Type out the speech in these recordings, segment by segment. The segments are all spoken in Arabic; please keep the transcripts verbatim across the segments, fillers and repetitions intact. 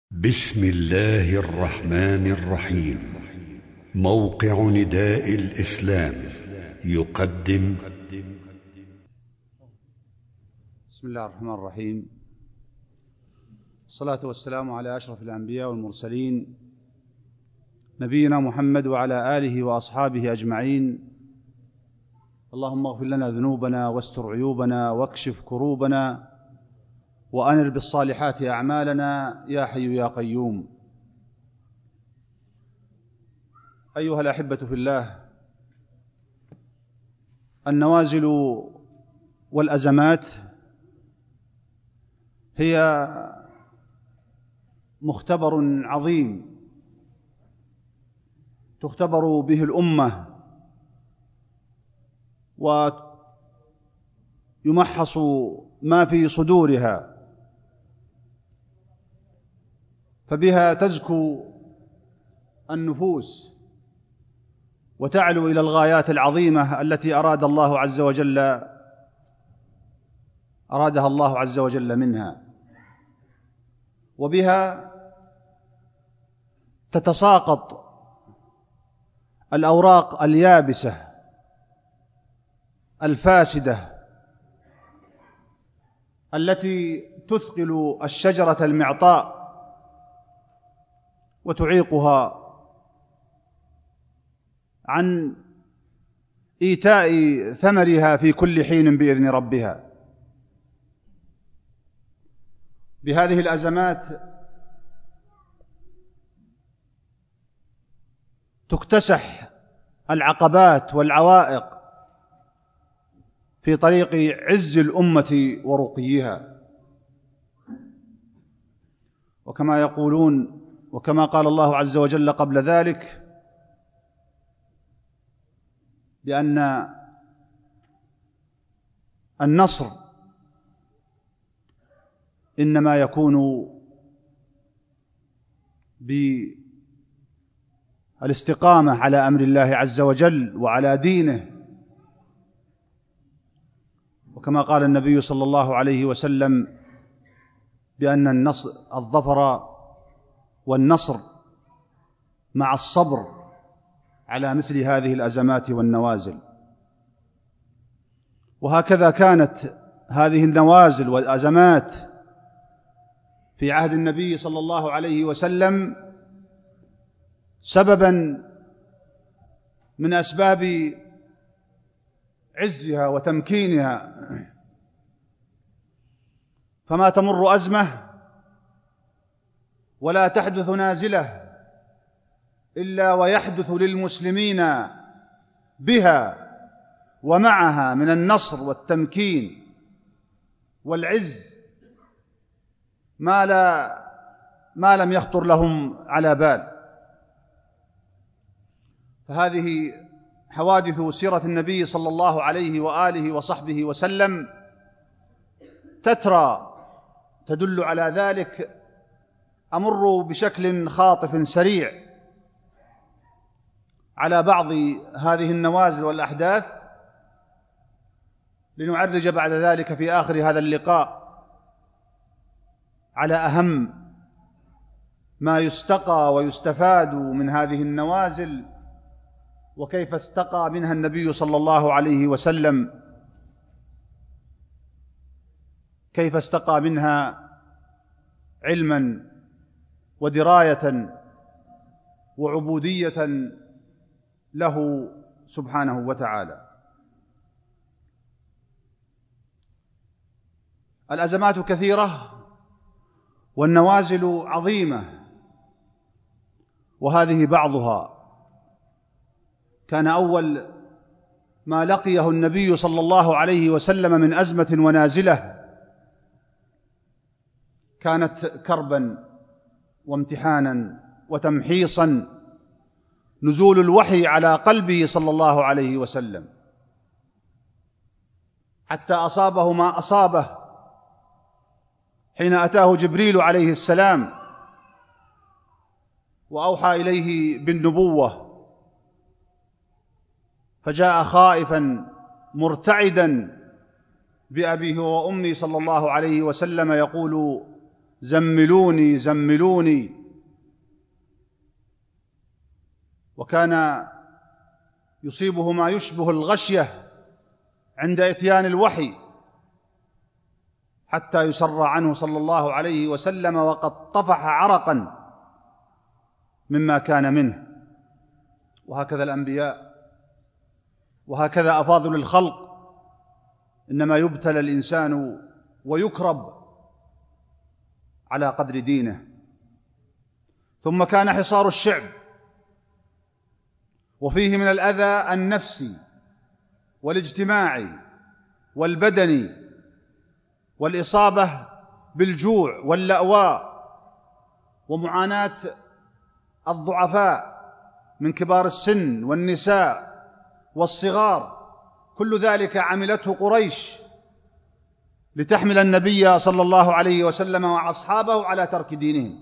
بسم الله الرحمن الرحيم. موقع نداء الإسلام يقدم. بسم الله الرحمن الرحيم. الصلاة والسلام على أشرف الأنبياء والمرسلين نبينا محمد وعلى آله وأصحابه أجمعين. اللهم اغفر لنا ذنوبنا واستر عيوبنا واكشف كروبنا وأنر بالصالحات أعمالنا يا حي يا قيوم. أيها الأحبة في الله، النوازل والأزمات هي مختبر عظيم تختبر به الأمة ويمحص ما في صدورها، فبها تزكو النفوس وتعلو إلى الغايات العظيمة التي أراد الله عز وجل أرادها الله عز وجل منها، وبها تتساقط الأوراق اليابسة الفاسدة التي تثقل الشجرة المعطاء وتعيقها عن إيتاء ثمرها في كل حين بإذن ربها. بهذه الأزمات تكتسح العقبات والعوائق في طريق عز الأمة ورقيها، وكما يقولون وكما قال الله عز وجل قبل ذلك بأن النصر إنما يكون بالاستقامة على أمر الله عز وجل وعلى دينه، وكما قال النبي صلى الله عليه وسلم بأن النصر الظفر والنصر مع الصبر على مثل هذه الأزمات والنوازل. وهكذا كانت هذه النوازل والأزمات في عهد النبي صلى الله عليه وسلم سببا من أسباب عزها وتمكينها، فما تمر أزمة ولا تحدث نازلة إلا ويحدث للمسلمين بها ومعها من النصر والتمكين والعز ما لا ما لم يخطر لهم على بال. فهذه حوادث سيرة النبي صلى الله عليه وآله وصحبه وسلم تترى تدل على ذلك. أمر بشكل خاطف سريع على بعض هذه النوازل والأحداث لنعرج بعد ذلك في آخر هذا اللقاء على أهم ما يستقى ويستفاد من هذه النوازل، وكيف استقى منها النبي صلى الله عليه وسلم، كيف استقى منها علما ودراية وعبودية له سبحانه وتعالى. الأزمات كثيرة والنوازل عظيمة، وهذه بعضها. كان أول ما لقيه النبي صلى الله عليه وسلم من أزمة ونازلة كانت كربا وامتحانا وتمحيصا، نزول الوحي على قلبه صلى الله عليه وسلم حتى أصابه ما أصابه حين أتاه جبريل عليه السلام وأوحى إليه بالنبوة، فجاء خائفا مرتعدا بأبيه وأمي صلى الله عليه وسلم يقول: زملوني زملوني. وكان يصيبه ما يشبه الغشية عند إتيان الوحي، حتى يسر عنه صلى الله عليه وسلم وقد طفح عرقا مما كان منه. وهكذا الأنبياء، وهكذا أفاضل الخلق، إنما يبتلى الإنسان ويكرب على قدر دينه. ثم كان حصار الشعب، وفيه من الأذى النفسي والاجتماعي والبدني، والإصابة بالجوع واللأواء، ومعاناة الضعفاء من كبار السن والنساء والصغار. كل ذلك عملته قريش لتحمل النبي صلى الله عليه وسلم وأصحابه على ترك دينهم.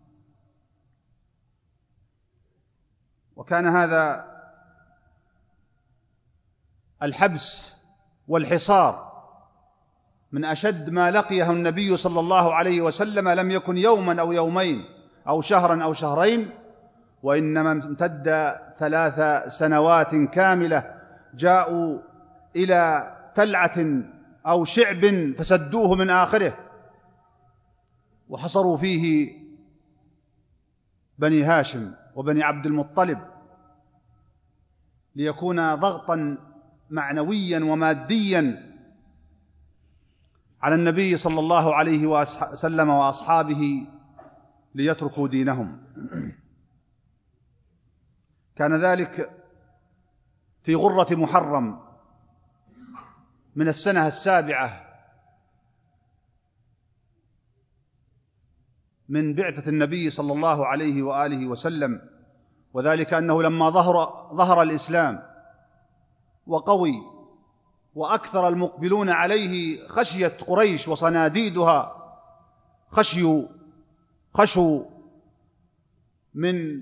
وكان هذا الحبس والحصار من أشد ما لقيه النبي صلى الله عليه وسلم. لم يكن يوما أو يومين أو شهرا أو شهرين، وإنما امتد ثلاث سنوات كاملة. جاءوا إلى تلعة أو شعب فسدوه من آخره، وحصروا فيه بني هاشم وبني عبد المطلب، ليكون ضغطا معنويا وماديا على النبي صلى الله عليه وسلم وأصحابه ليتركوا دينهم. كان ذلك في غرة محرم من السنة السابعة من بعثة النبي صلى الله عليه وآله وسلم. وذلك أنه لما ظهر, ظهر الإسلام وقوي وأكثر المقبلون عليه خشية قريش وصناديدها، خشيوا خشوا من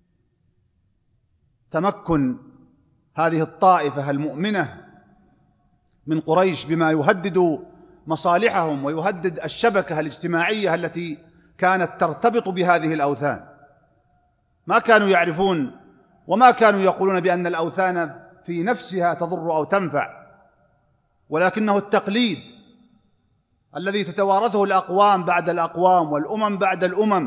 تمكن هذه الطائفة المؤمنة من قريش بما يهدد مصالحهم ويهدد الشبكة الاجتماعية التي كانت ترتبط بهذه الأوثان. ما كانوا يعرفون وما كانوا يقولون بأن الأوثان في نفسها تضر أو تنفع، ولكنه التقليد الذي تتوارثه الأقوام بعد الأقوام والأمم بعد الأمم،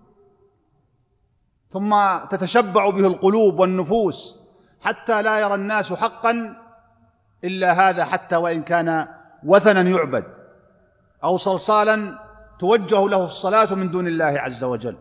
ثم تتشبع به القلوب والنفوس حتى لا يرى الناس حقا إلا هذا، حتى وإن كان وثنا يعبد أو صلصالا توجه له الصلاة من دون الله عز وجل.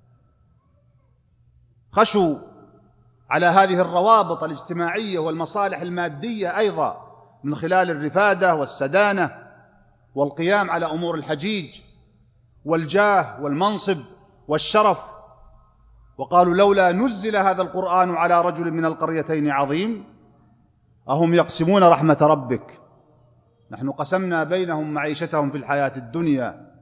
خشوا على هذه الروابط الاجتماعية والمصالح المادية أيضا من خلال الرفادة والسدانة والقيام على أمور الحجيج والجاه والمنصب والشرف. وقالوا لولا نزل هذا القرآن على رجل من القريتين عظيم أهم يقسمون رحمة ربك نحن قسمنا بينهم معيشتهم في الحياة الدنيا.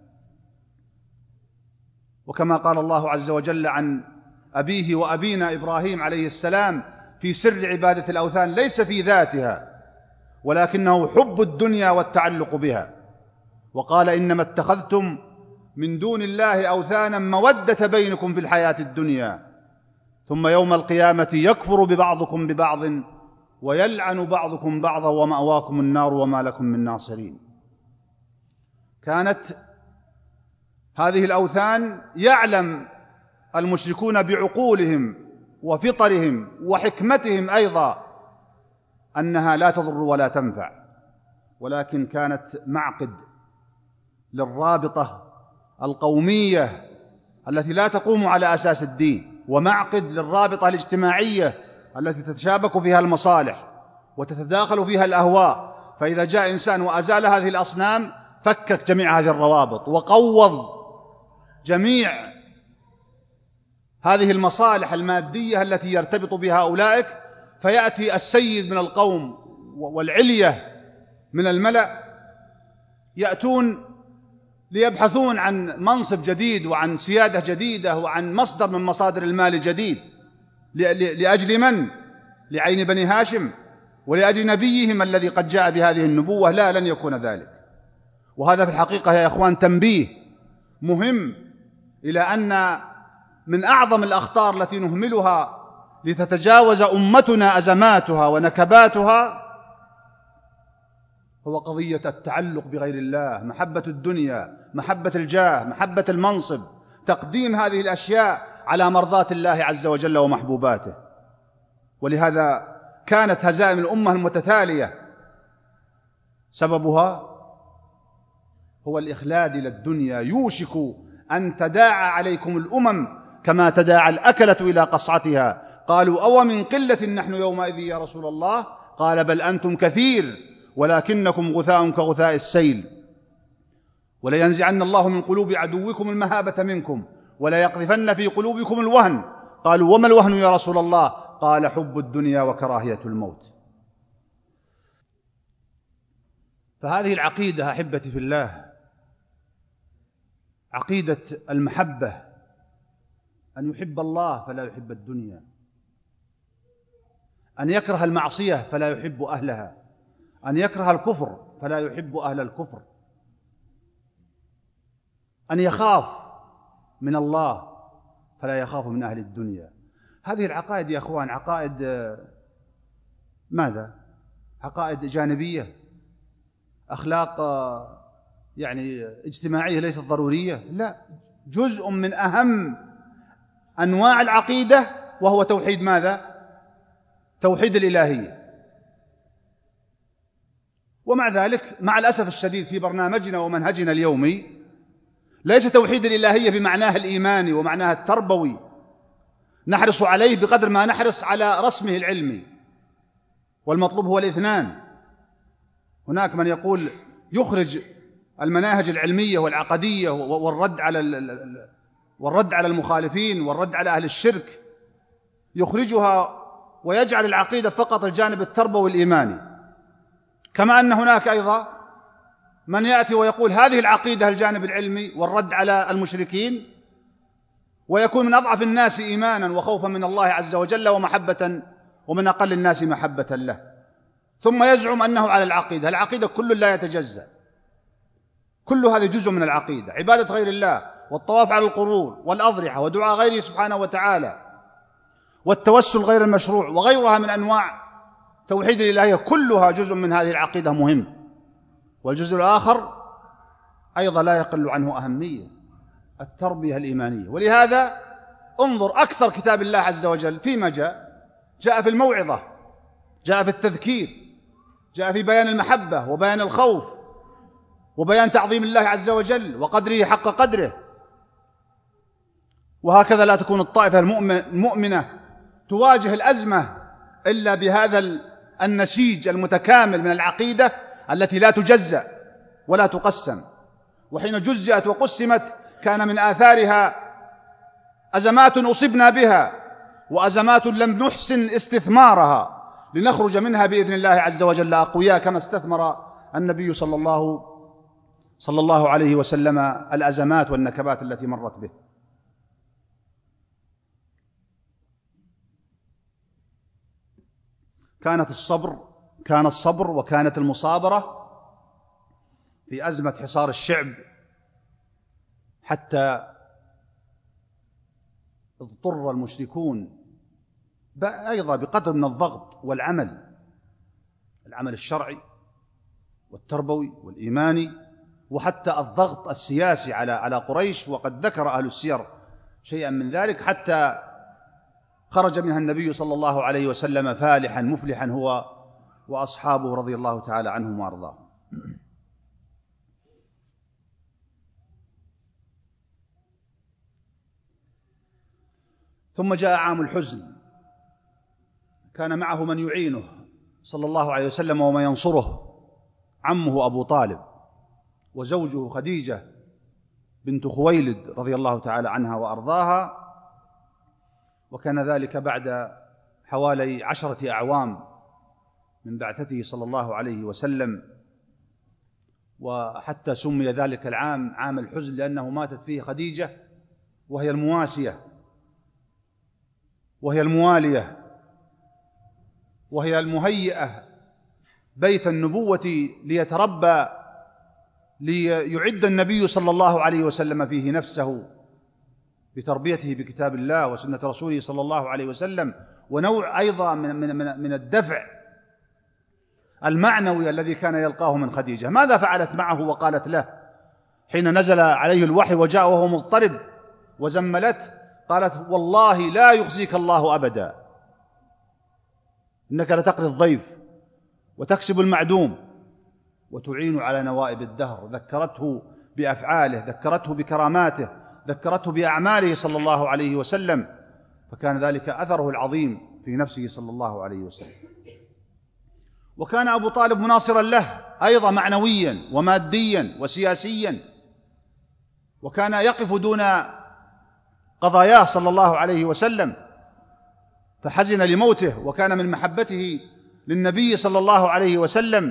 وكما قال الله عز وجل عن أبيه وأبينا إبراهيم عليه السلام في سر عبادة الأوثان ليس في ذاتها ولكنه حب الدنيا والتعلق بها. وقال إنما اتخذتم من دون الله أوثانا مودة بينكم في الحياة الدنيا ثم يوم القيامة يكفر ببعضكم ببعض ويلعن بعضكم بعضا ومأواكم النار وما لكم من ناصرين. كانت هذه الأوثان يعلم المشركون بعقولهم وفطرهم وحكمتهم أيضا أنها لا تضر ولا تنفع، ولكن كانت معقد للرابطة القومية التي لا تقوم على أساس الدين، ومعقد للرابطة الاجتماعية التي تتشابك فيها المصالح وتتداخل فيها الأهواء. فإذا جاء إنسان وأزال هذه الأصنام فكك جميع هذه الروابط وقوض جميع هذه المصالح المادية التي يرتبط بها أولئك، فيأتي السيد من القوم والعلية من الملأ يأتون ليبحثون عن منصب جديد وعن سيادة جديدة وعن مصدر من مصادر المال جديد. لأجل من؟ لعين بني هاشم ولأجل نبيهم الذي قد جاء بهذه النبوة؟ لا، لن يكون ذلك. وهذا في الحقيقة يا إخوان تنبيه مهم، إلى أن من أعظم الأخطار التي نهملها لتتجاوز أمتنا أزماتها ونكباتها هو قضية التعلق بغير الله، محبة الدنيا، محبة الجاه، محبة المنصب، تقديم هذه الأشياء على مرضاة الله عز وجل ومحبوباته. ولهذا كانت هزائم الأمة المتتالية سببها هو الإخلاد إلى الدنيا. يوشك أن تداعى عليكم الأمم كما تداعى الأكلة إلى قصعتها. قالوا أو من قلة نحن يومئذ يا رسول الله؟ قال بل أنتم كثير ولكنكم غثاء كغثاء السيل. ولينزعن الله من قلوب عدوكم المهابة منكم ولا يقذفن في قلوبكم الوهن. قالوا وما الوهن يا رسول الله؟ قال حب الدنيا وكراهية الموت. فهذه العقيدة أحبتي في الله، عقيدة المحبة، أن يحب الله فلا يحب الدنيا، أن يكره المعصية فلا يحب أهلها، أن يكره الكفر فلا يحب أهل الكفر، أن يخاف من الله فلا يخاف من أهل الدنيا. هذه العقائد يا أخوان عقائد ماذا؟ عقائد جانبية، أخلاق يعني اجتماعية ليست ضرورية، لا، جزء من أهم أنواع العقيدة وهو توحيد ماذا؟ توحيد الإلهية. ومع ذلك مع الأسف الشديد في برنامجنا ومنهجنا اليومي ليس توحيد الإلهية بمعناها الإيماني ومعناها التربوي نحرص عليه بقدر ما نحرص على رسمه العلمي، والمطلوب هو الاثنان. هناك من يقول يخرج المناهج العلمية والعقدية والرد على والرد على المخالفين والرد على أهل الشرك، يخرجها ويجعل العقيدة فقط الجانب التربوي الإيماني. كما أن هناك أيضا من يأتي ويقول هذه العقيدة الجانب العلمي والرد على المشركين، ويكون من أضعف الناس إيمانا وخوفا من الله عز وجل ومحبة، ومن أقل الناس محبة له، ثم يزعم أنه على العقيدة. العقيدة كل لا يتجزأ، كل هذا جزء من العقيدة، عبادة غير الله والطواف على القبور والأضرحة ودعاء غيره سبحانه وتعالى والتوسل غير المشروع وغيرها من أنواع توحيد الإلهية، كلها جزء من هذه العقيدة مهم. والجزء الآخر أيضا لا يقل عنه أهمية، التربية الإيمانية. ولهذا انظر أكثر كتاب الله عز وجل فيما جاء، جاء في الموعظة، جاء في التذكير، جاء في بيان المحبة وبيان الخوف وبيان تعظيم الله عز وجل وقدره حق قدره. وهكذا لا تكون الطائفة المؤمنة تواجه الأزمة إلا بهذا النسيج المتكامل من العقيدة التي لا تجزأ ولا تقسم. وحين جزأت وقسمت كان من آثارها أزمات أصبنا بها وأزمات لم نحسن استثمارها لنخرج منها بإذن الله عز وجل أقوياء، كما استثمر النبي صلى الله صلى الله عليه وسلم الأزمات والنكبات التي مرت به. كانت الصبر كان الصبر وكانت المصابرة في أزمة حصار الشعب حتى اضطر المشركون أيضا بقدر من الضغط والعمل، العمل الشرعي والتربوي والإيماني، وحتى الضغط السياسي على على قريش. وقد ذكر أهل السير شيئا من ذلك، حتى خرج منها النبي صلى الله عليه وسلم فالحا مفلحا هو وأصحابه رضي الله تعالى عنهم وأرضاهم. ثم جاء عام الحزن، كان معه من يعينه صلى الله عليه وسلم ومن ينصره، عمه أبو طالب وزوجه خديجة بنت خويلد رضي الله تعالى عنها وأرضاها. وكان ذلك بعد حوالي عشرة أعوام من بعثته صلى الله عليه وسلم، وحتى سمي ذلك العام عام الحزن لأنه ماتت فيه خديجة وهي المواسية وهي الموالية وهي المهيئة بيت النبوة ليتربى ليعد النبي صلى الله عليه وسلم فيه نفسه بتربيته بكتاب الله وسنة رسوله صلى الله عليه وسلم، ونوع أيضا من من من الدفع المعنوي الذي كان يلقاه من خديجة. ماذا فعلت معه وقالت له حين نزل عليه الوحي وجاء وهو مضطرب وزملته؟ قالت: والله لا يخزيك الله أبدا، إنك لتقري الضيف وتكسب المعدوم وتعين على نوائب الدهر. ذكرته بأفعاله، ذكرته بكراماته، ذكرته بأعماله صلى الله عليه وسلم، فكان ذلك أثره العظيم في نفسه صلى الله عليه وسلم. وكان أبو طالب مناصرا له أيضا معنويا وماديا وسياسيا، وكان يقف دون قضاياه صلى الله عليه وسلم، فحزن لموته. وكان من محبته للنبي صلى الله عليه وسلم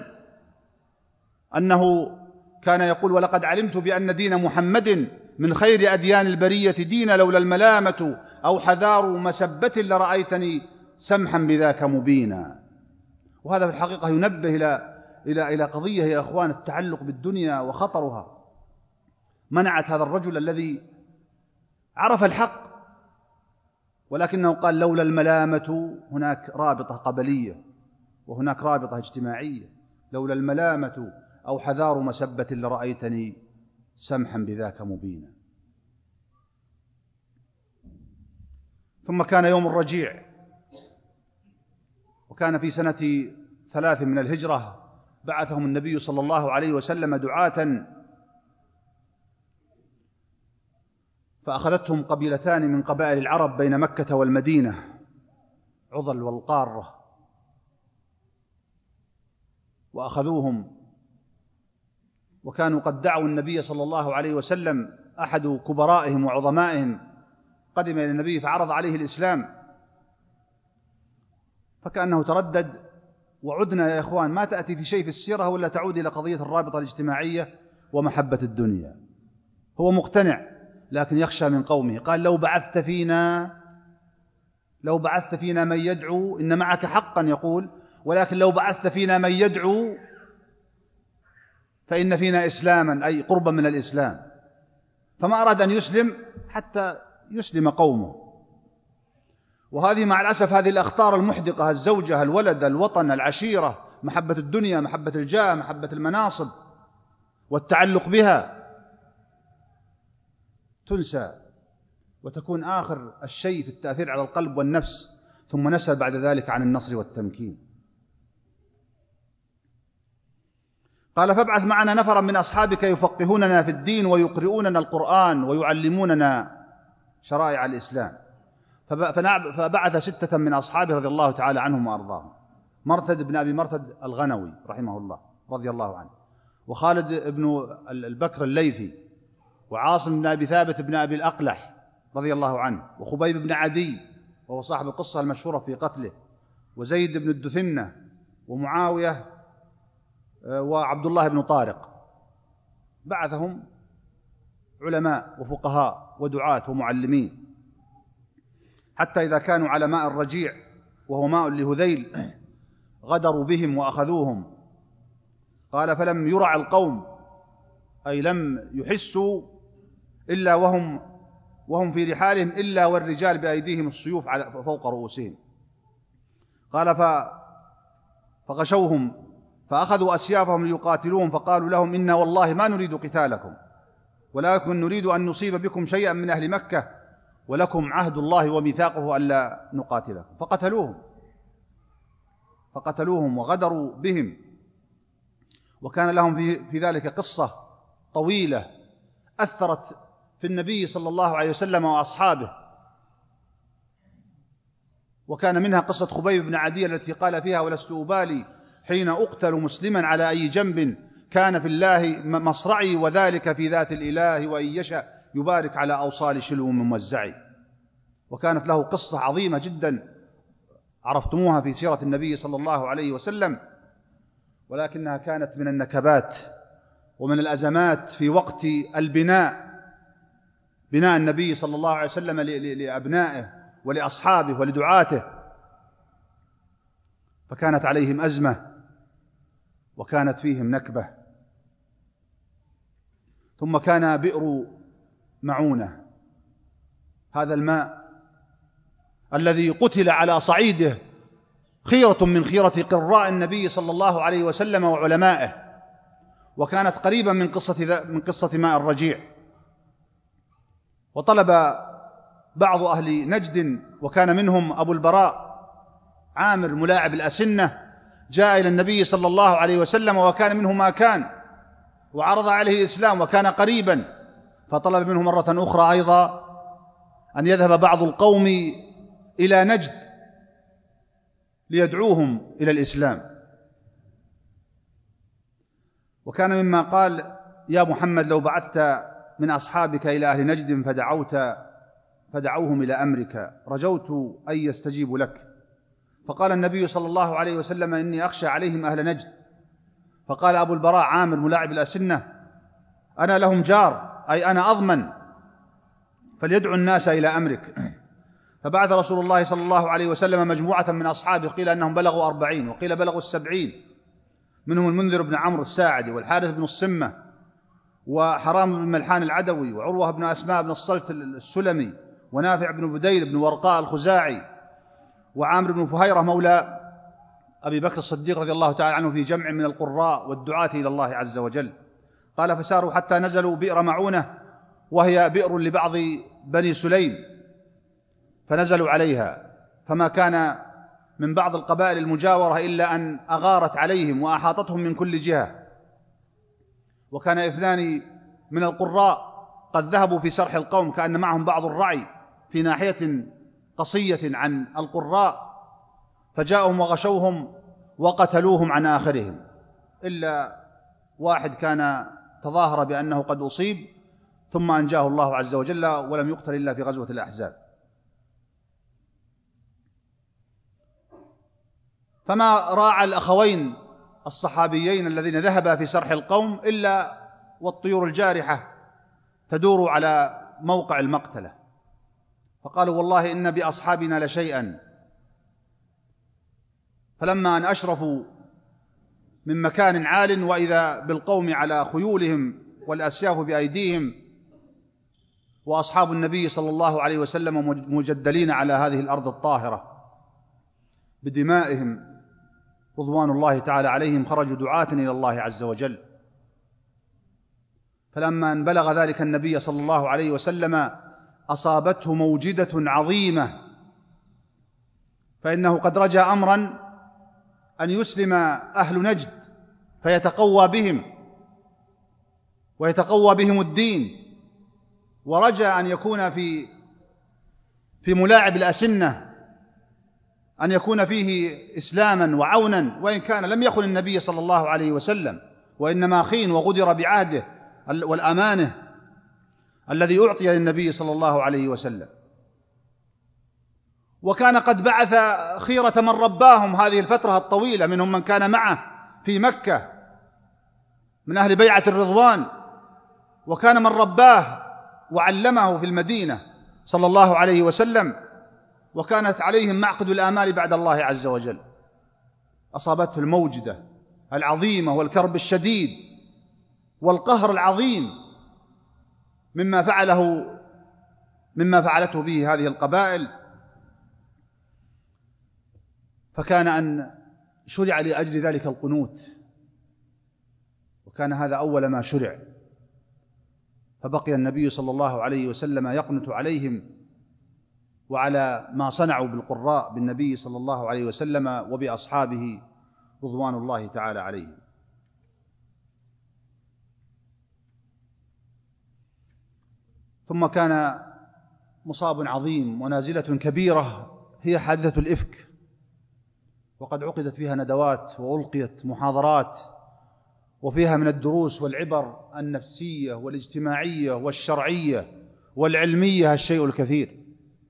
أنه كان يقول: ولقد علمت بأن دين محمد من خير أديان البرية دين، لولا الملامة أو حذار مسبة لرأيتني سمحا بذاك مبينا. وهذا في الحقيقة ينبه إلى إلى إلى قضية يا أخوان، التعلق بالدنيا وخطرها. منعت هذا الرجل الذي عرف الحق، ولكنه قال: لولا الملامة، هناك رابطة قبلية وهناك رابطة اجتماعية، لولا الملامة أو حذار مسبة لرأيتني سمحا بذاك مبينا. ثم كان يوم الرجيع، وكان في سنة ثلاث من الهجرة، بعثهم النبي صلى الله عليه وسلم دعاة، فأخذتهم قبيلتان من قبائل العرب بين مكة والمدينة، عضل والقارة، وأخذوهم، وكانوا قد دعوا النبي صلى الله عليه وسلم. أحد كبرائهم وعظمائهم قدم إلى النبي فعرض عليه الإسلام، فكأنه تردد. وعدنا يا إخوان، ما تأتي في شيء في السيرة ولا تعود إلى قضية الرابطة الاجتماعية ومحبة الدنيا. هو مقتنع لكن يخشى من قومه. قال: لو بعثت فينا لو بعثت فينا من يدعو، إن معك حقا يقول، ولكن لو بعثت فينا من يدعو فإن فينا إسلاما، أي قربا من الإسلام. فما أراد أن يسلم حتى يسلم قومه. وهذه مع الأسف هذه الأخطار المحدقة، الزوجة، الولد، الوطن، العشيرة، محبة الدنيا، محبة الجاه، محبة المناصب والتعلق بها، تنسى وتكون آخر الشيء في التأثير على القلب والنفس، ثم نسأل بعد ذلك عن النصر والتمكين. قال: فابعث معنا نفرا من أصحابك يفقهوننا في الدين ويقرؤوننا القرآن ويعلموننا شرائع الإسلام. فبعث ستة من أصحابه رضي الله تعالى عنهم وأرضاهم: مرثد بن أبي مرثد الغنوي رحمه الله رضي الله عنه، وخالد بن البكر الليثي، وعاصم بن أبي ثابت بن أبي الأقلح رضي الله عنه، وخبيب بن عدي وهو صاحب القصة المشهورة في قتله، وزيد بن الدثنة، ومعاوية، وعبد الله بن طارق. بعثهم علماء وفقهاء ودعاة ومعلمين، حتى إذا كانوا على ماء الرجيع وهو ماء لهذيل غدروا بهم وأخذوهم. قال: فلم يرع القوم، أي لم يحسوا إلا وهم وهم في رحالهم إلا والرجال بأيديهم السيوف على فوق رؤوسهم. قال: فغشوهم فأخذوا أسيافهم ليقاتلوهم، فقالوا لهم: إنا والله ما نريد قتالكم، ولكن نريد أن نصيب بكم شيئا من أهل مكة، ولكم عهد الله وميثاقه ألا نقاتلكم. فقتلوهم فقتلوهم وغدروا بهم. وكان لهم في, في ذلك قصة طويلة أثرت في النبي صلى الله عليه وسلم وأصحابه، وكان منها قصة خبيب بن عدي التي قال فيها: ولست أبالي حين أقتل مسلما على أي جنب، كان في الله مصرعي، وذلك في ذات الإله، وإن يشاء يبارك على أوصال شلو ممزعي. وكانت له قصة عظيمة جدا عرفتموها في سيرة النبي صلى الله عليه وسلم، ولكنها كانت من النكبات ومن الأزمات في وقت البناء، بناء النبي صلى الله عليه وسلم لأبنائه ولأصحابه ولدعاته، فكانت عليهم أزمة وكانت فيهم نكبة. ثم كان بئر معونة، هذا الماء الذي قتل على صعيده خيرة من خيرة قراء النبي صلى الله عليه وسلم وعلمائه، وكانت قريبا من قصة من قصة ماء الرجيع. وطلب بعض أهل نجد وكان منهم أبو البراء عامر ملاعب الأسنة، جاء إلى النبي صلى الله عليه وسلم وكان منه ما كان، وعرض عليه الإسلام وكان قريبا، فطلب منه مرة أخرى أيضا أن يذهب بعض القوم إلى نجد ليدعوهم إلى الإسلام. وكان مما قال: يا محمد لو بعثت من أصحابك إلى أهل نجد فدعوت فدعوهم إلى أمرك رجوت أن يستجيبوا لك. فقال النبي صلى الله عليه وسلم: إني أخشى عليهم أهل نجد. فقال أبو البراء عامر ملاعب الأسنة: أنا لهم جار، أي أنا أضمن، فليدعو الناس إلى أمرك. فبعث رسول الله صلى الله عليه وسلم مجموعة من أصحابه، قيل أنهم بلغوا أربعين وقيل بلغوا السبعين، منهم المنذر بن عمرو الساعدي والحارث بن الصمة وحرام بن ملحان العدوي وعروة بن أسماء بن الصلت السلمي ونافع بن بديل بن ورقاء الخزاعي وعامر بن فهيرة مولى أبي بكر الصديق رضي الله تعالى عنه، في جمع من القراء والدعاة إلى الله عز وجل. قال: فساروا حتى نزلوا بئر معونة، وهي بئر لبعض بني سليم، فنزلوا عليها، فما كان من بعض القبائل المجاورة إلا أن أغارت عليهم وأحاطتهم من كل جهة. وكان اثنان من القراء قد ذهبوا في سرح القوم، كأن معهم بعض الرعي في ناحية قصية عن القراء، فجاءهم وغشوهم وقتلوهم عن آخرهم، إلا واحد كان تظاهر بأنه قد أصيب ثم أنجاه الله عز وجل، ولم يقتل إلا في غزوة الأحزاب. فما راعى الأخوين الصحابيين الذين ذهبا في سرح القوم إلا والطيور الجارحة تدور على موقع المقتلة، فقالوا: والله إن بأصحابنا لشيئا. فلما أن أشرفوا من مكان عال وإذا بالقوم على خيولهم والأسياف بأيديهم، وأصحاب النبي صلى الله عليه وسلم مجدلين على هذه الأرض الطاهرة بدمائهم رضوان الله تعالى عليهم، خرجوا دعاة إلى الله عز وجل. فلما أن بلغ ذلك النبي صلى الله عليه وسلم أصابته موجدة عظيمة، فإنه قد رجى أمرا أن يسلم أهل نجد فيتقوى بهم ويتقوى بهم الدين، ورجى أن يكون في في ملاعب الأسنة أن يكون فيه إسلاما وعونا، وإن كان لم يخن النبي صلى الله عليه وسلم، وإنما خين وغدر بعهده والأمانة الذي أعطي للنبي صلى الله عليه وسلم. وكان قد بعث خيرة من رباهم هذه الفترة الطويلة، منهم من كان معه في مكة من أهل بيعة الرضوان، وكان من رباه وعلمه في المدينة صلى الله عليه وسلم، وكانت عليهم معقد الآمال بعد الله عز وجل. أصابته الموجدة العظيمة والكرب الشديد والقهر العظيم مما فعله مما فعلته به هذه القبائل، فكان أن شرع لأجل ذلك القنوت، وكان هذا أول ما شرع. فبقي النبي صلى الله عليه وسلم يقنت عليهم وعلى ما صنعوا بالقراء بالنبي صلى الله عليه وسلم وبأصحابه رضوان الله تعالى عليهم. ثم كان مصاب عظيم ونازلة كبيرة هي حادثة الإفك، وقد عقدت فيها ندوات وألقيت محاضرات، وفيها من الدروس والعبر النفسية والاجتماعية والشرعية والعلمية الشيء الكثير.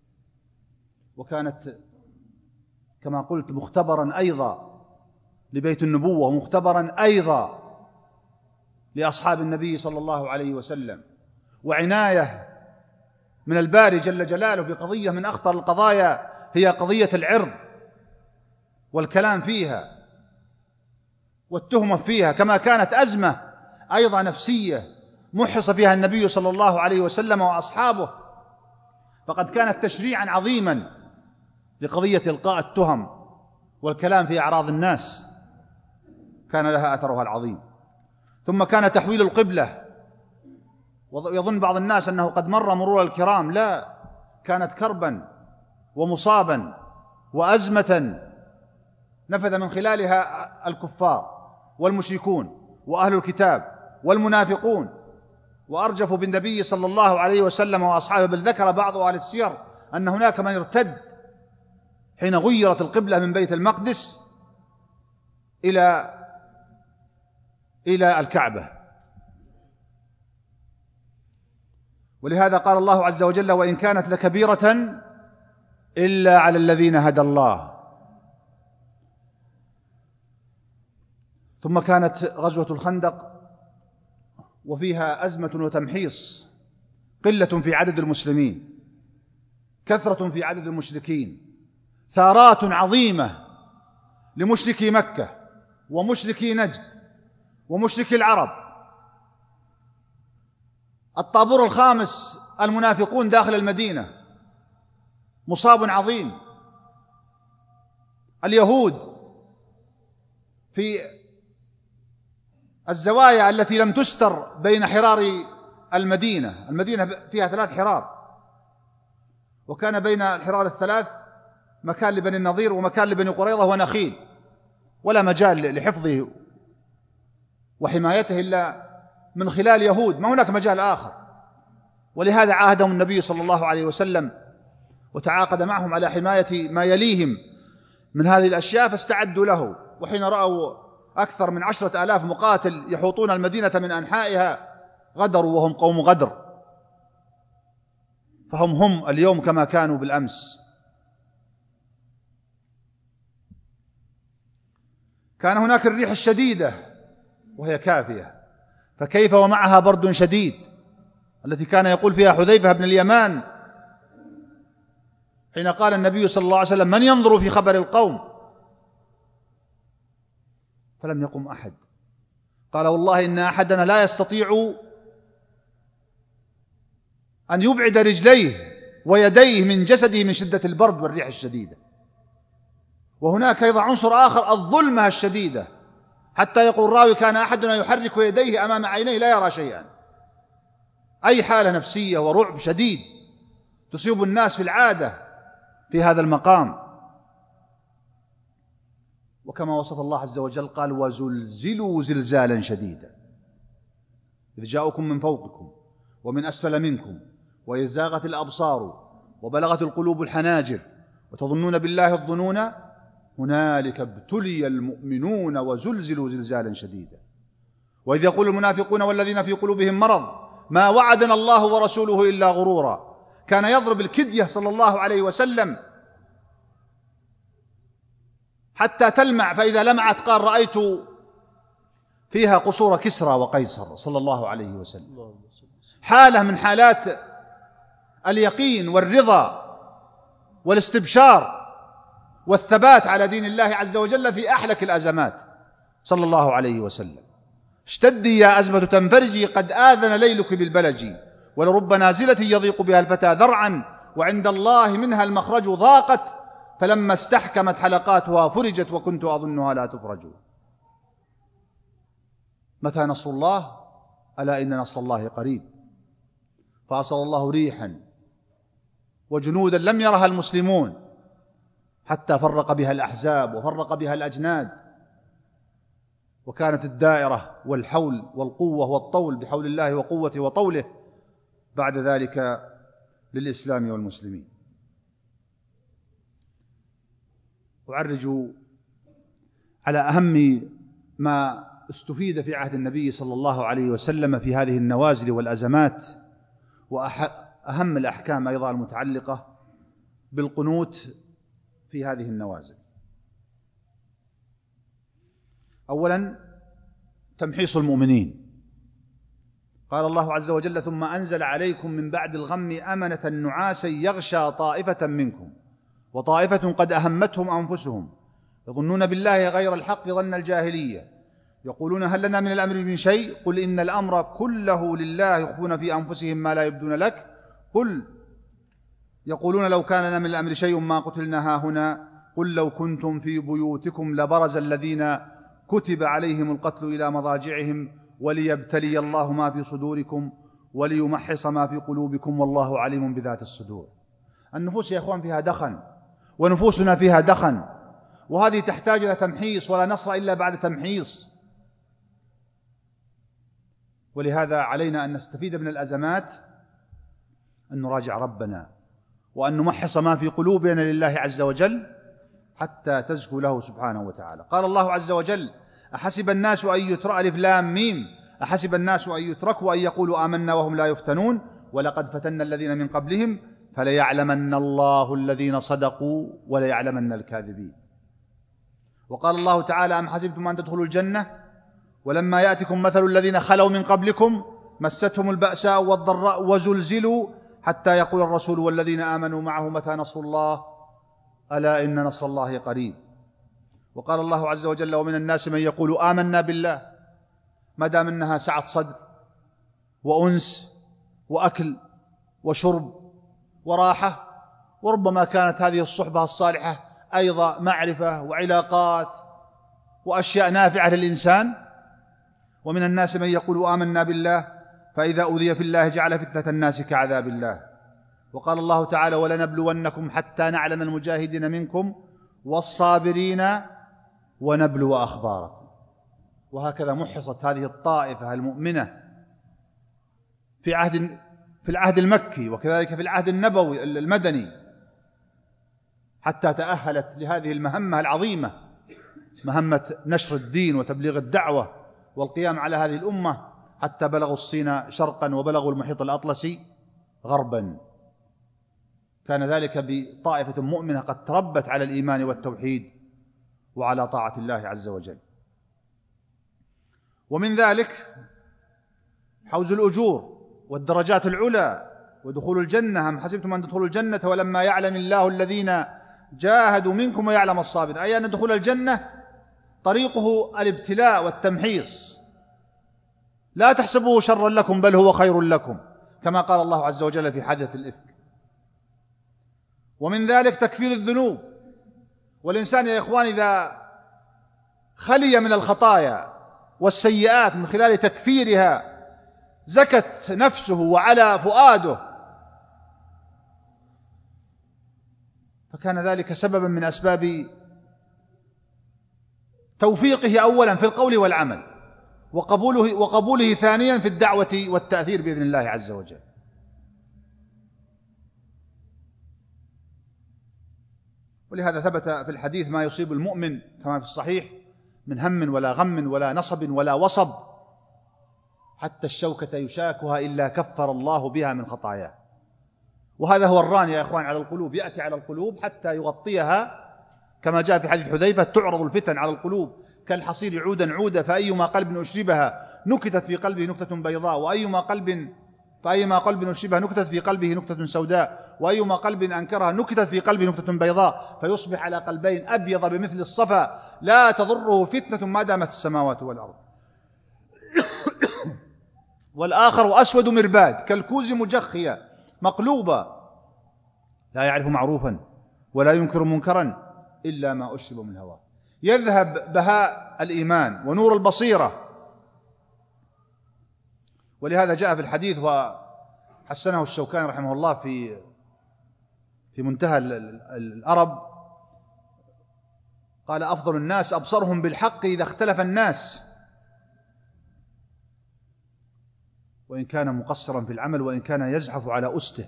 وكانت كما قلت مختبرا أيضا لبيت النبوة، مختبرا أيضا لأصحاب النبي صلى الله عليه وسلم، وعناية من الباري جل جلاله بقضية من أخطر القضايا هي قضية العرض والكلام فيها والتهمة فيها، كما كانت أزمة أيضا نفسية محص فيها النبي صلى الله عليه وسلم وأصحابه، فقد كانت تشريعا عظيما لقضية إلقاء التهم والكلام في أعراض الناس، كان لها أثرها العظيم. ثم كان تحويل القبلة، ويظن بعض الناس أنه قد مر مرور الكرام، لا، كانت كربا ومصابا وأزمة نفذ من خلالها الكفار والمشركون وأهل الكتاب والمنافقون، وأرجفوا بالنبي صلى الله عليه وسلم وأصحابه. بل ذكر بعض أهل السير أن هناك من ارتد حين غيرت القبلة من بيت المقدس إلى إلى الكعبة. ولهذا قال الله عز وجل: وإن كانت لكبيرة إلا على الذين هدى الله. ثم كانت غزوة الخندق وفيها أزمة وتمحيص، قلة في عدد المسلمين، كثرة في عدد المشركين، ثارات عظيمة لمشركي مكة ومشركي نجد ومشركي العرب. الطابور الخامس المنافقون داخل المدينة، مصاب عظيم. اليهود في الزوايا التي لم تستر بين حرار المدينة، المدينة فيها ثلاث حرار، وكان بين الحرار الثلاث مكان لبني النضير ومكان لبني قريظة ونخيل، ولا مجال لحفظه وحمايته إلا من خلال يهود، ما هناك مجال آخر. ولهذا عاهدهم النبي صلى الله عليه وسلم وتعاقد معهم على حماية ما يليهم من هذه الأشياء، فاستعدوا له. وحين رأوا أكثر من عشرة آلاف مقاتل يحوطون المدينة من أنحائها غدروا، وهم قوم غدر، فهم هم اليوم كما كانوا بالأمس. كان هناك الريح الشديدة وهي كافية، فكيف ومعها برد شديد، التي كان يقول فيها حذيفة بن اليمان حين قال النبي صلى الله عليه وسلم: من ينظر في خبر القوم؟ فلم يقم أحد. قال: والله إن أحدنا لا يستطيع أن يبعد رجليه ويديه من جسده من شدة البرد والريح الشديدة. وهناك أيضا عنصر آخر، الظلمة الشديدة، حتى يقول الراوي: كان أحدنا يحرك يديه أمام عينيه لا يرى شيئا. أي حالة نفسية ورعب شديد تصيب الناس في العادة في هذا المقام. وكما وصف الله عز وجل قال: وزلزلوا زلزالا شديدا إذ جاءوكم من فوقكم ومن أسفل منكم وإذ زاغت الأبصار وبلغت القلوب الحناجر وتظنون بالله الظنون هنالك ابتلي المؤمنون وزلزلوا زلزالا شديدا وإذ يقول المنافقون والذين في قلوبهم مرض ما وعدنا الله ورسوله إلا غرورا. كان يضرب الكدية صلى الله عليه وسلم حتى تلمع، فإذا لمعت قال: رأيت فيها قصور كسرى وقيصر صلى الله عليه وسلم. حالة من حالات اليقين والرضا والاستبشار والثبات على دين الله عز وجل في أحلك الأزمات صلى الله عليه وسلم. اشتدي يا أزمة تنفرجي قد آذن ليلك بالبلج ولرب نازلة يضيق بها الفتى ذرعا وعند الله منها المخرج ضاقت فلما استحكمت حلقاتها فرجت وكنت أظنها لا تفرج. متى نصر الله؟ ألا إن نصر الله قريب. فأرسل الله ريحا وجنودا لم يرها المسلمون حتى فرق بها الأحزاب وفرق بها الأجناد، وكانت الدائرة والحول والقوة والطول بحول الله وقوته وطوله بعد ذلك للإسلام والمسلمين. أعرج على أهم ما استفيد في عهد النبي صلى الله عليه وسلم في هذه النوازل والأزمات، وأهم الأحكام أيضا المتعلقة بالقنوت في هذه النوازل. أولا تمحيص المؤمنين. قال الله عز وجل: ثم أنزل عليكم من بعد الغم أمنة نعاسا يغشى طائفة منكم وطائفة قد أهمتهم أنفسهم يظنون بالله غير الحق ظن الجاهلية يقولون هل لنا من الأمر من شيء؟ قل إن الأمر كله لله، يخفون في أنفسهم ما لا يبدون لك. قل يقولون لو كان لنا من الأمر شيء ما قتلنا هاهنا. قل لو كنتم في بيوتكم لبرز الذين كتب عليهم القتل إلى مضاجعهم وليبتلي الله ما في صدوركم وليمحص ما في قلوبكم والله عليم بذات الصدور. النفوس يا إخوان فيها دخن، ونفوسنا فيها دخن، وهذه تحتاج إلى تمحيص، ولا نصر إلا بعد تمحيص. ولهذا علينا أن نستفيد من الأزمات، أن نراجع ربنا، وأن نمحص ما في قلوبنا لله عز وجل حتى تزكو له سبحانه وتعالى. قال الله عز وجل: أحسب الناس أن يتركوا ألف لام ميم أحسب الناس أن يتركوا أن يقولوا آمنا وهم لا يفتنون ولقد فتنا الذين من قبلهم فليعلمن الله الذين صدقوا وليعلمن الكاذبين. وقال الله تعالى: أم حسبتم أن تدخلوا الجنة ولما يأتكم مثل الذين خلوا من قبلكم مستهم البأساء والضراء وزلزلوا حتى يقول الرسول والذين آمنوا معه متى نصر الله ألا إن نصر الله قريب. وقال الله عز وجل: ومن الناس من يقول آمنا بالله، ما دام أنها سعة صدر وأنس وأكل وشرب وراحة، وربما كانت هذه الصحبة الصالحة أيضا معرفة وعلاقات وأشياء نافعة للإنسان. ومن الناس من يقول آمنا بالله فإذا أوذي في الله جعل فتنة الناس كعذاب الله. وقال الله تعالى: ولنبلونكم حتى نعلم المجاهدين منكم والصابرين ونبلو أخباركم. وهكذا محصت هذه الطائفة المؤمنة في عهد في العهد المكي، وكذلك في العهد النبوي المدني، حتى تأهلت لهذه المهمة العظيمة، مهمة نشر الدين وتبليغ الدعوة والقيام على هذه الأمة، حتى بلغوا الصين شرقا وبلغوا المحيط الأطلسي غربا. كان ذلك بطائفة مؤمنة قد تربت على الإيمان والتوحيد وعلى طاعة الله عز وجل. ومن ذلك حوز الأجور والدرجات العلى ودخول الجنة. أم حسبتم أن تدخلوا الجنة ولما يعلم الله الذين جاهدوا منكم ويعلم الصابرين، أي أن دخول الجنة طريقه الابتلاء والتمحيص، لا تحسبوه شرا لكم بل هو خير لكم، كما قال الله عز وجل في حادثة الإفك. ومن ذلك تكفير الذنوب. والإنسان يا إخوان إذا خلي من الخطايا والسيئات من خلال تكفيرها زكت نفسه وعلى فؤاده، فكان ذلك سببا من أسباب توفيقه أولا في القول والعمل، وقبوله, وقبوله ثانيا في الدعوة والتأثير بإذن الله عز وجل. ولهذا ثبت في الحديث: ما يصيب المؤمن كما في الصحيح من هم ولا غم ولا نصب ولا وصب حتى الشوكة يشاكها إلا كفر الله بها من خطاياه. وهذا هو الران يا إخوان على القلوب، يأتي على القلوب حتى يغطيها، كما جاء في حديث حذيفة: تعرض الفتن على القلوب كالحصير عودا عودا فأيما قلب أشربها نكتت في قلبه نكتة بيضاء وأيما قلب فأيما قلب أشربها نكتت في قلبه نكتة سوداء وأيما قلب أنكرها نكتت في قلبه نكتة بيضاء فيصبح على قلبين أبيض بمثل الصفا لا تضره فتنة ما دامت السماوات والأرض. والآخر أسود مرباد كالكوز مجخية مقلوبة لا يعرف معروفا ولا ينكر منكرا إلا ما أشرب من هواه. يذهب بهاء الإيمان ونور البصيرة. ولهذا جاء في الحديث وحسنه الشوكاني رحمه الله في في منتهى الأرب، قال: أفضل الناس أبصرهم بالحق إذا اختلف الناس، وإن كان مقصرا في العمل وإن كان يزحف على أسته،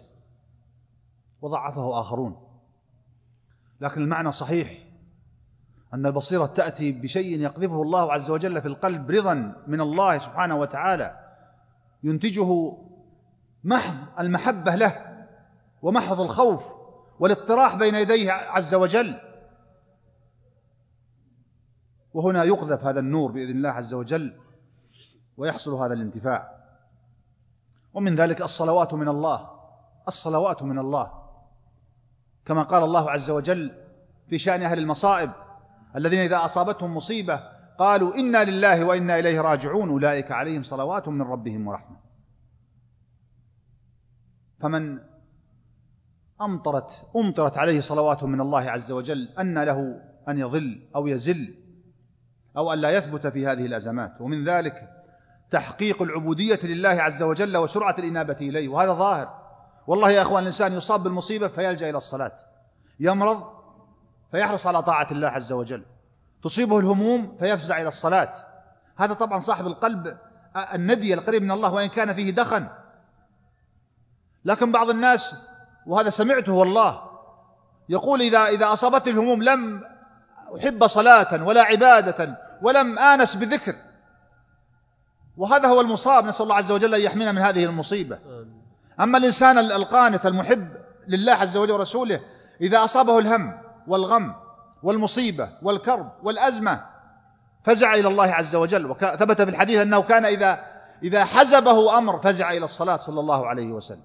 وضعفه آخرون. لكن المعنى صحيح، أن البصيرة تأتي بشيء يقذفه الله عز وجل في القلب رضا من الله سبحانه وتعالى ينتجه محض المحبة له ومحض الخوف والاطراح بين يديه عز وجل. وهنا يقذف هذا النور بإذن الله عز وجل ويحصل هذا الانتفاع. ومن ذلك الصلوات من الله، الصلوات من الله، كما قال الله عز وجل في شأن أهل المصائب: الذين إذا أصابتهم مصيبة قالوا إنا لله وإنا إليه راجعون أولئك عليهم صلوات من ربهم ورحمة. فمن أمطرت أمطرت عليه صلوات من الله عز وجل أن له أن يضل أو يزل أو أن لا يثبت في هذه الأزمات. ومن ذلك تحقيق العبودية لله عز وجل وسرعة الإنابة إليه، وهذا ظاهر. والله يا أخوان، الإنسان يصاب بالمصيبة فيلجأ إلى الصلاة، يمرض فيحرص على طاعة الله عز وجل، تصيبه الهموم فيفزع إلى الصلاة. هذا طبعا صاحب القلب الندي القريب من الله، وإن كان فيه دخن. لكن بعض الناس، وهذا سمعته والله، يقول إذا إذا أصابته الهموم لم أحب صلاة ولا عبادة ولم آنس بذكر. وهذا هو المصاب، نسأل الله عز وجل أن يحمينا من هذه المصيبة. أما الإنسان القانت المحب لله عز وجل ورسوله، إذا أصابه الهم والغم والمصيبة والكرب والأزمة فزع إلى الله عز وجل. وثبت في الحديث أنه كان إذا إذا حزبه أمر فزع إلى الصلاة صلى الله عليه وسلم.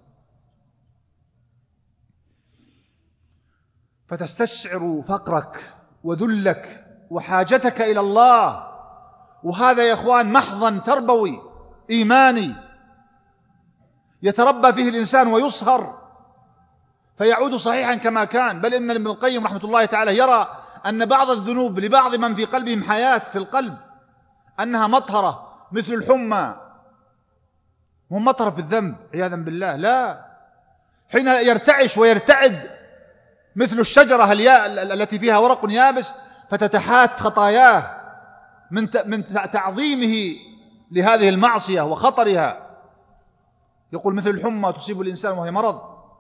فتستشعر فقرك وذلك وحاجتك إلى الله، وهذا يا إخوان محضن تربوي إيماني يتربى فيه الإنسان ويصهر فيعود صحيحا كما كان. بل إن ابن القيم رحمة الله تعالى يرى أن بعض الذنوب لبعض من في قلبهم حياة في القلب أنها مطهرة مثل الحمى، مو مطهرة في الذنب عياذا بالله، لا، حين يرتعش ويرتعد مثل الشجرة التي فيها ورق يابس فتتحات خطاياه من من تعظيمه لهذه المعصية وخطرها. يقول مثل الحمى تصيب الإنسان وهي مرض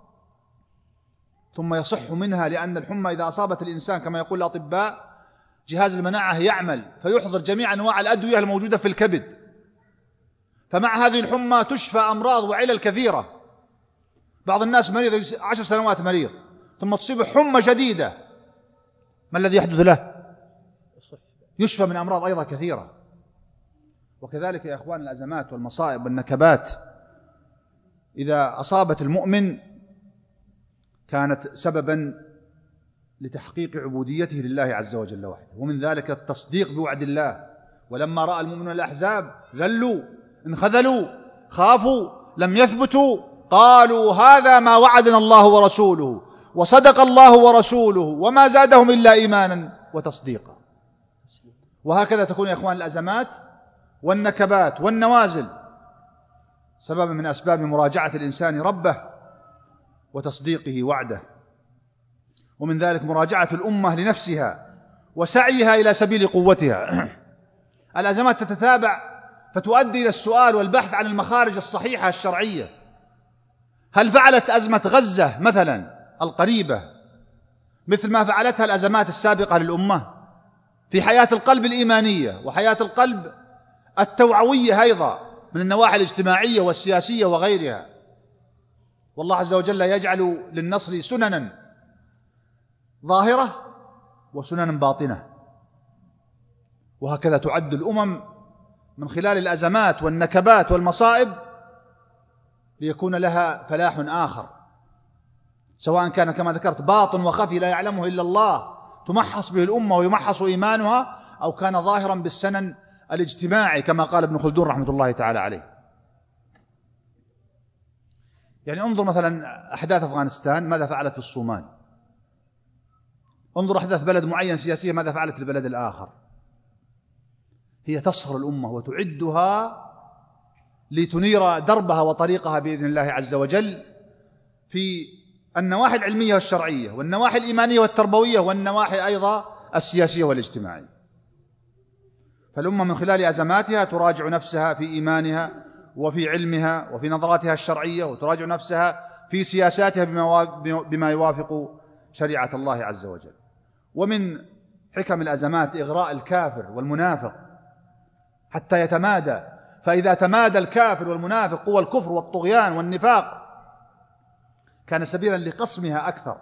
ثم يصح منها، لأن الحمى إذا أصابت الإنسان كما يقول الأطباء جهاز المناعة يعمل فيحضر جميع أنواع الأدوية الموجودة في الكبد، فمع هذه الحمى تشفى أمراض وعلل كثيرة. بعض الناس مريض عشر سنوات مريض ثم تصيبه حمى شديدة، ما الذي يحدث له؟ يشفى من أمراض أيضا كثيرة. وكذلك يا أخوان الأزمات والمصائب والنكبات إذا أصابت المؤمن كانت سببا لتحقيق عبوديته لله عز وجل وحده. ومن ذلك التصديق بوعد الله. ولما رأى المؤمنون الأحزاب ذلوا انخذلوا خافوا لم يثبتوا قالوا هذا ما وعدنا الله ورسوله وصدق الله ورسوله وما زادهم إلا إيمانا وتصديقا. وهكذا تكون يا إخوان الأزمات والنكبات والنوازل سببا من أسباب مراجعة الإنسان ربه وتصديقه وعده. ومن ذلك مراجعة الأمة لنفسها وسعيها إلى سبيل قوتها. الأزمات تتتابع فتؤدي إلى السؤال والبحث عن المخارج الصحيحة الشرعية. هل فعلت أزمة غزة مثلا القريبة مثل ما فعلتها الأزمات السابقة للأمة في حياة القلب الإيمانية وحياة القلب التوعوية أيضا من النواحي الاجتماعية والسياسية وغيرها؟ والله عز وجل يجعل للنصر سننا ظاهرة وسننا باطنة، وهكذا تعد الأمم من خلال الأزمات والنكبات والمصائب ليكون لها فلاح آخر، سواء كان كما ذكرت باطن وخفي لا يعلمه إلا الله تمحص به الأمة ويمحص إيمانها، أو كان ظاهرا بالسنن الاجتماعي كما قال ابن خلدون رحمة الله تعالى عليه. يعني انظر مثلا أحداث أفغانستان ماذا فعلت في الصومال، انظر أحداث بلد معين سياسية ماذا فعلت البلد الآخر. هي تصهر الأمة وتعدها لتنير دربها وطريقها بإذن الله عز وجل في النواحي العلمية والشرعية والنواحي الإيمانية والتربوية والنواحي أيضا السياسية والاجتماعية. فالأمة من خلال أزماتها تراجع نفسها في إيمانها وفي علمها وفي نظراتها الشرعية، وتراجع نفسها في سياساتها بما يوافق شريعة الله عز وجل. ومن حكم الأزمات إغراء الكافر والمنافق حتى يتمادى، فإذا تمادى الكافر والمنافق قوى الكفر والطغيان والنفاق كان سبيلا لقسمها أكثر،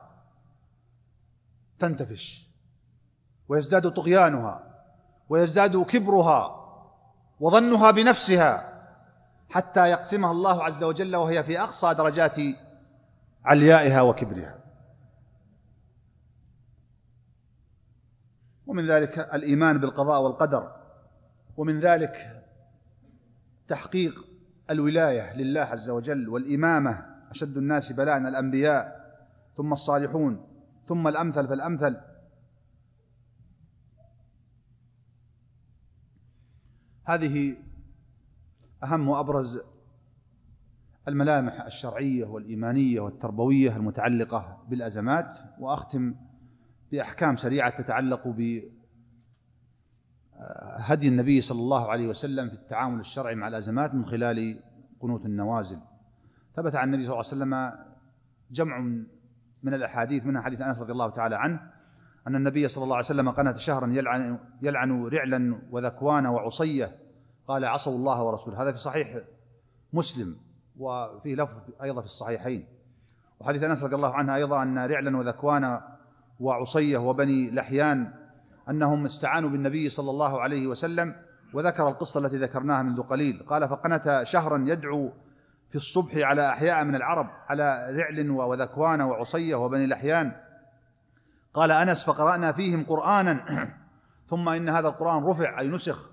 تنتفش ويزداد طغيانها ويزداد كبرها وظنها بنفسها حتى يقسمها الله عز وجل وهي في أقصى درجات عليائها وكبرها. ومن ذلك الإيمان بالقضاء والقدر ومن ذلك تحقيق الولاية لله عز وجل والإمامة. أشد الناس بلاء الأنبياء ثم الصالحون ثم الأمثل فالأمثل. هذه أهم وأبرز الملامح الشرعية والإيمانية والتربوية المتعلقة بالأزمات. وأختم بأحكام سريعة تتعلق بهدي النبي صلى الله عليه وسلم في التعامل الشرعي مع الأزمات من خلال قنوت النوازل. ثبت عن النبي صلى الله عليه وسلم جمع من الأحاديث، منها حديث أنس رضي الله تعالى عنه أن النبي صلى الله عليه وسلم قنت شهرا يلعن, يلعن رعلا وذكوان وعصية، قال عصوا الله ورسوله. هذا في صحيح مسلم، وفيه لفظ أيضا في الصحيحين. وحديث أنس رضي الله عنه أيضا أن رعلا وذكوان وعصية وبني لحيان أنهم استعانوا بالنبي صلى الله عليه وسلم، وذكر القصة التي ذكرناها منذ قليل. قال فقنت شهرا يدعو في الصبح على أحياء من العرب على رعل وذكوان وعصية وبني لحيان. قال أنس فقرأنا فيهم قرآنا ثم إن هذا القرآن رفع أي نسخ،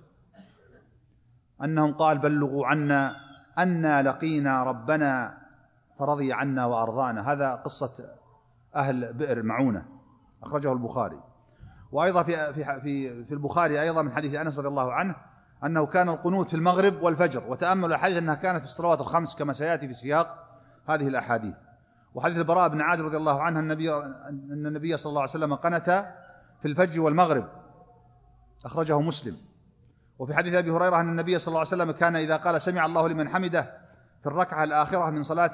أنهم قال بلغوا عنا أنا لقينا ربنا فرضي عنا وأرضانا. هذا قصة أهل بئر معونة، أخرجه البخاري. وأيضا في في في البخاري أيضا من حديث أنس رضي الله عنه أنه كان القنوت في المغرب والفجر. وتأمل الأحاديث أنها كانت في الصلوات الخمس كما سيأتي في سياق هذه الأحاديث. وحديث البراء بن عازب رضي الله عنه النبي أن النبي صلى الله عليه وسلم قنت في الفجر والمغرب، أخرجه مسلم. وفي حديث أبي هريرة أن النبي صلى الله عليه وسلم كان إذا قال سمع الله لمن حمده في الركعة الآخرة من صلاة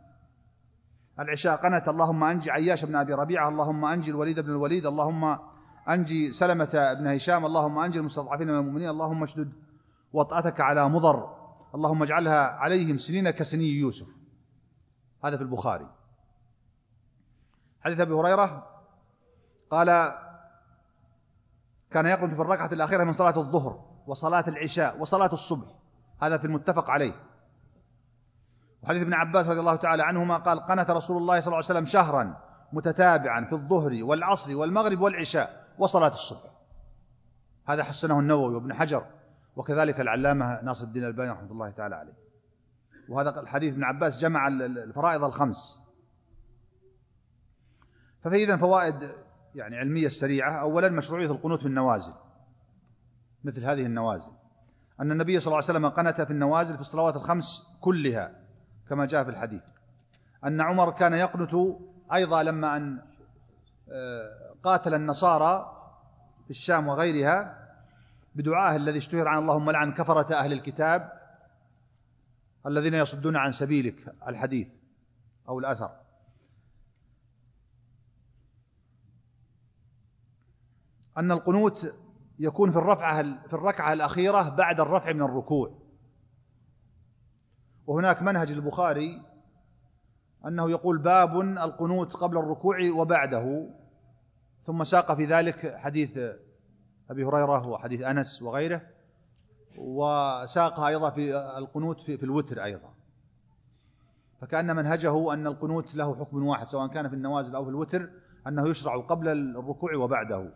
العشاء قنت اللهم أنجي عياش بن أبي ربيعة، اللهم أنجي الوليد بن الوليد، اللهم أنجي سلمة بن هشام، اللهم أنجي المستضعفين من المؤمنين، اللهم اشدد وطأتك على مضر، اللهم اجعلها عليهم سنين كسني يوسف. هذا في البخاري. حديث أبي هريرة قال كان يقنت في الركعة الأخيرة من صلاة الظهر وصلاة العشاء وصلاة الصبح، هذا في المتفق عليه. وحديث ابن عباس رضي الله تعالى عنهما قال قنت رسول الله صلى الله عليه وسلم شهرا متتابعا في الظهر والعصر والمغرب والعشاء وصلاة الصبح. هذا حسنه النووي وابن حجر وكذلك العلامة ناصر الدين الألباني رحمة الله تعالى عليه. وهذا الحديث ابن عباس جمع الفرائض الخمس. ففي إذن فوائد يعني علمية سريعة. أولا مشروعية القنوت في النوازل، مثل هذه النوازل، أن النبي صلى الله عليه وسلم قنت في النوازل في الصلوات الخمس كلها كما جاء في الحديث. أن عمر كان يقنت أيضا لما أن قاتل النصارى في الشام وغيرها بدعائه الذي اشتهر عن اللهم لعن كفرة أهل الكتاب الذين يصدون عن سبيلك، الحديث أو الأثر. أن القنوت يكون في الرفعة في الركعة الأخيرة بعد الرفع من الركوع. وهناك منهج البخاري أنه يقول باب القنوت قبل الركوع وبعده، ثم ساق في ذلك حديث أبي هريرة وحديث أنس وغيره، وساقها أيضا في القنوت في, في الوتر أيضا. فكأن منهجه أن القنوت له حكم واحد سواء كان في النوازل أو في الوتر، أنه يشرع قبل الركوع وبعده،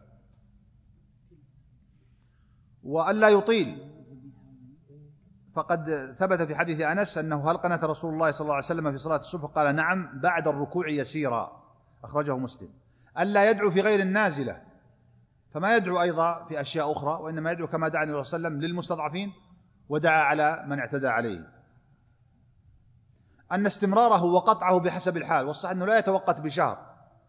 وألا يطيل. فقد ثبت في حديث أنس أنه هل قنت رسول الله صلى الله عليه وسلم في صلاة الصبح؟ قال نعم بعد الركوع يسيرا، أخرجه مسلم. ألا يدعو في غير النازلة، فما يدعو أيضا في أشياء أخرى، وإنما يدعو كما دعا النبي صلى الله عليه وسلم للمستضعفين ودعا على من اعتدى عليه. أن استمراره وقطعه بحسب الحال، والصحيح أنه لا يتوقت بشهر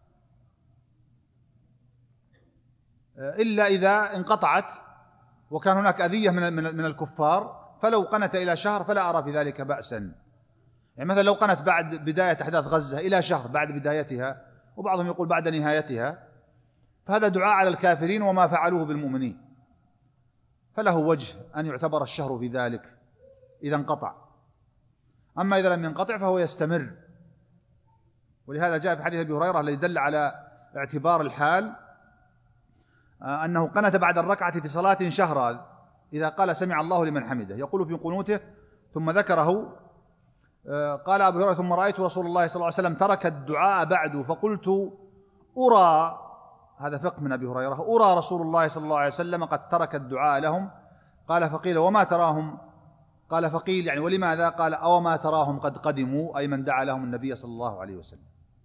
إلا إذا انقطعت وكان هناك أذية من من الكفار، فلو قنت إلى شهر فلا أرى في ذلك بأسا. يعني مثلا لو قنت بعد بداية أحداث غزة إلى شهر بعد بدايتها، وبعضهم يقول بعد نهايتها، فهذا دعاء على الكافرين وما فعلوه بالمؤمنين، فله وجه أن يعتبر الشهر في ذلك إذا انقطع. أما إذا لم ينقطع فهو يستمر. ولهذا جاء في حديث أبي هريرة الذي دل على اعتبار الحال أنه قنت بعد الركعة في صلاة شهرا إذا قال سمع الله لمن حمده، يقول في قنوته ثم ذكره. قال أبو هريرة ثم رأيت رسول الله صلى الله عليه وسلم ترك الدعاء بعد، فقلت أرى، هذا فقه من أبي هريرة، أرى رسول الله صلى الله عليه وسلم قد ترك الدعاء لهم قال فقيل وما تراهم؟ قال فقيل يعني ولماذا؟ قال أو ما تراهم قد قدموا، أي من دعا لهم النبي صلى الله عليه وسلم.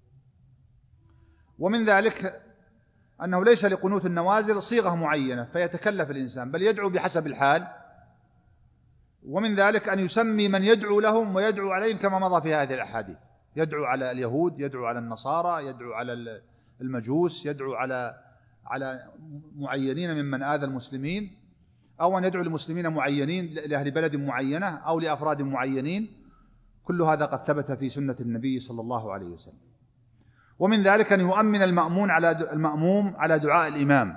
ومن ذلك أنه ليس لقنوت النوازل صيغة معينة فيتكلف الإنسان، بل يدعو بحسب الحال. ومن ذلك أن يسمي من يدعو لهم ويدعو عليهم كما مضى في هذه الأحاديث، يدعو على اليهود، يدعو على النصارى، يدعو على المجوس، يدعو على على معينين ممن آذى المسلمين، أو أن يدعو للمسلمين معينين لأهل بلد معينة أو لأفراد معينين. كل هذا قد ثبت في سنة النبي صلى الله عليه وسلم. ومن ذلك أن يؤمن المأمون على المأموم على دعاء الإمام.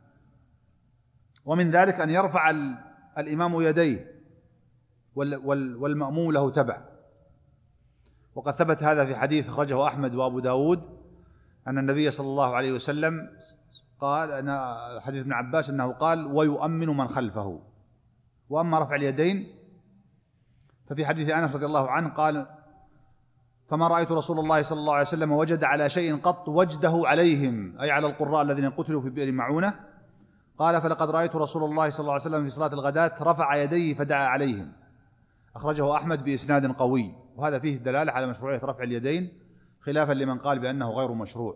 ومن ذلك أن يرفع الإمام يديه والمأموم له تبع. وقد ثبت هذا في حديث أخرجه أحمد وأبو داود أن النبي صلى الله عليه وسلم قال، أن حديث ابن عباس أنه قال ويؤمن من خلفه. وأما رفع اليدين ففي حديث أنس رضي الله عنه قال فما رأيت رسول الله صلى الله عليه وسلم وجد على شيء قط وجده عليهم، أي على القراء الذين قتلوا في بئر معونة. قال فلقد رأيت رسول الله صلى الله عليه وسلم في صلاة الغداة رفع يديه فدعا عليهم. أخرجه أحمد بإسناد قوي، وهذا فيه دلالة على مشروعية رفع اليدين خلافا لمن قال بأنه غير مشروع.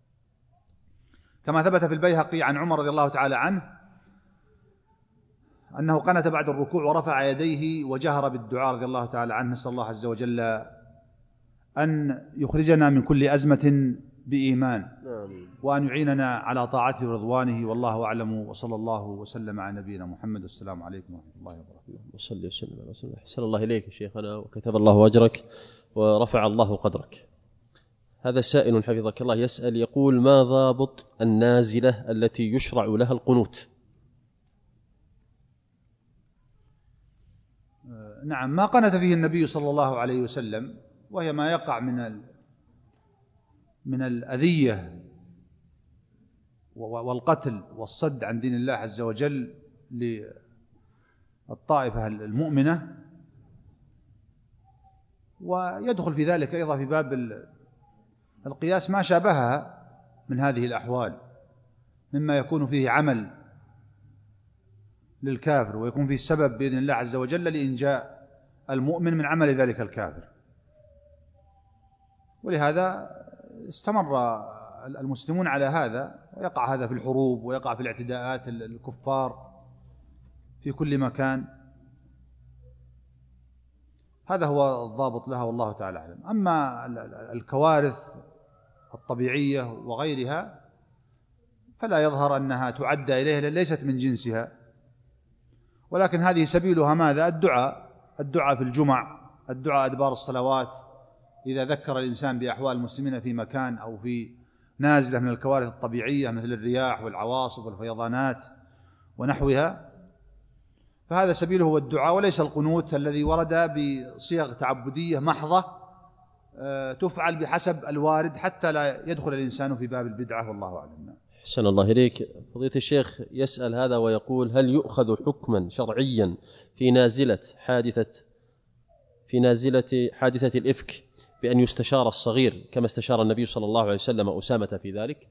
كما ثبت في البيهقي عن عمر رضي الله تعالى عنه أنه قنت بعد الركوع ورفع يديه وجهر بالدعاء رضي الله تعالى عنه، نسأل الله عز وجل أن يخرجنا من كل أزمة بإيمان، وأن يعيننا على طاعته ورضوانه. والله أعلم، وصلى الله وسلم على نبينا محمد. والسلام عليكم ورحمة الله وبركاته. وصلي وسلم على رسول الله. أحسن الله إليك شيخنا، وكتب الله أجرك ورفع الله قدرك. هذا سائل حفظك الله يسأل يقول ما ضابط النازلة التي يشرع لها القنوت؟ نعم، ما قنت فيه النبي صلى الله عليه وسلم، وهي ما يقع من من الأذية والقتل والصد عن دين الله عز وجل للطائفة المؤمنة. ويدخل في ذلك أيضا في باب القياس ما شابهها من هذه الأحوال، مما يكون فيه عمل للكافر ويكون فيه السبب بإذن الله عز وجل لإنجاء المؤمن من عمل ذلك الكافر. ولهذا استمر المسلمون على هذا، ويقع هذا في الحروب ويقع في الاعتداءات الكفار في كل مكان. هذا هو الضابط لها والله تعالى أعلم. أما الكوارث الطبيعية وغيرها فلا يظهر أنها تعدى إليها، ليست من جنسها، ولكن هذه سبيلها ماذا؟ الدعاء الدعاء في الجمع، الدعاء أدبار الصلوات، إذا ذكر الإنسان بأحوال المسلمين في مكان أو في نازلة من الكوارث الطبيعية مثل الرياح والعواصف والفيضانات ونحوها، فهذا سبيله هو الدعاء، وليس القنوت الذي ورد بصيغ تعبدية محضة تفعل بحسب الوارد حتى لا يدخل الإنسان في باب البدعة. والله أعلم. أحسن الله إليك. فضيلة الشيخ يسأل هذا ويقول هل يؤخذ حكما شرعيا في نازلة حادثة في نازلة حادثة الإفك بأن يستشار الصغير كما استشار النبي صلى الله عليه وسلم أسامة في ذلك؟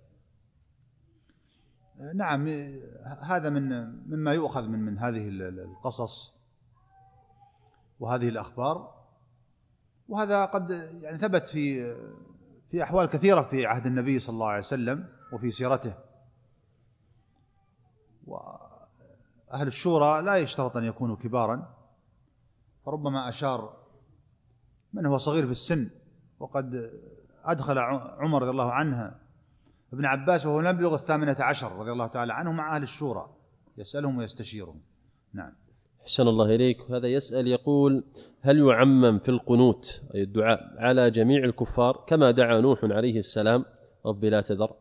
نعم، هذا من مما يؤخذ من من هذه القصص وهذه الأخبار، وهذا قد يعني ثبت في في أحوال كثيرة في عهد النبي صلى الله عليه وسلم وفي سيرته. وأهل الشورى لا يشترط أن يكونوا كبارا، فربما أشار من هو صغير في السن. وقد أدخل عمر رضي الله عنه ابن عباس وهو لم يبلغ الثامنة عشر رضي الله تعالى عنه مع أهل الشورى يسألهم ويستشيرهم. نعم. أحسن الله إليك. هذا يسأل يقول هل يعمم في القنوت أي الدعاء على جميع الكفار كما دعا نوح عليه السلام رب لا تذر؟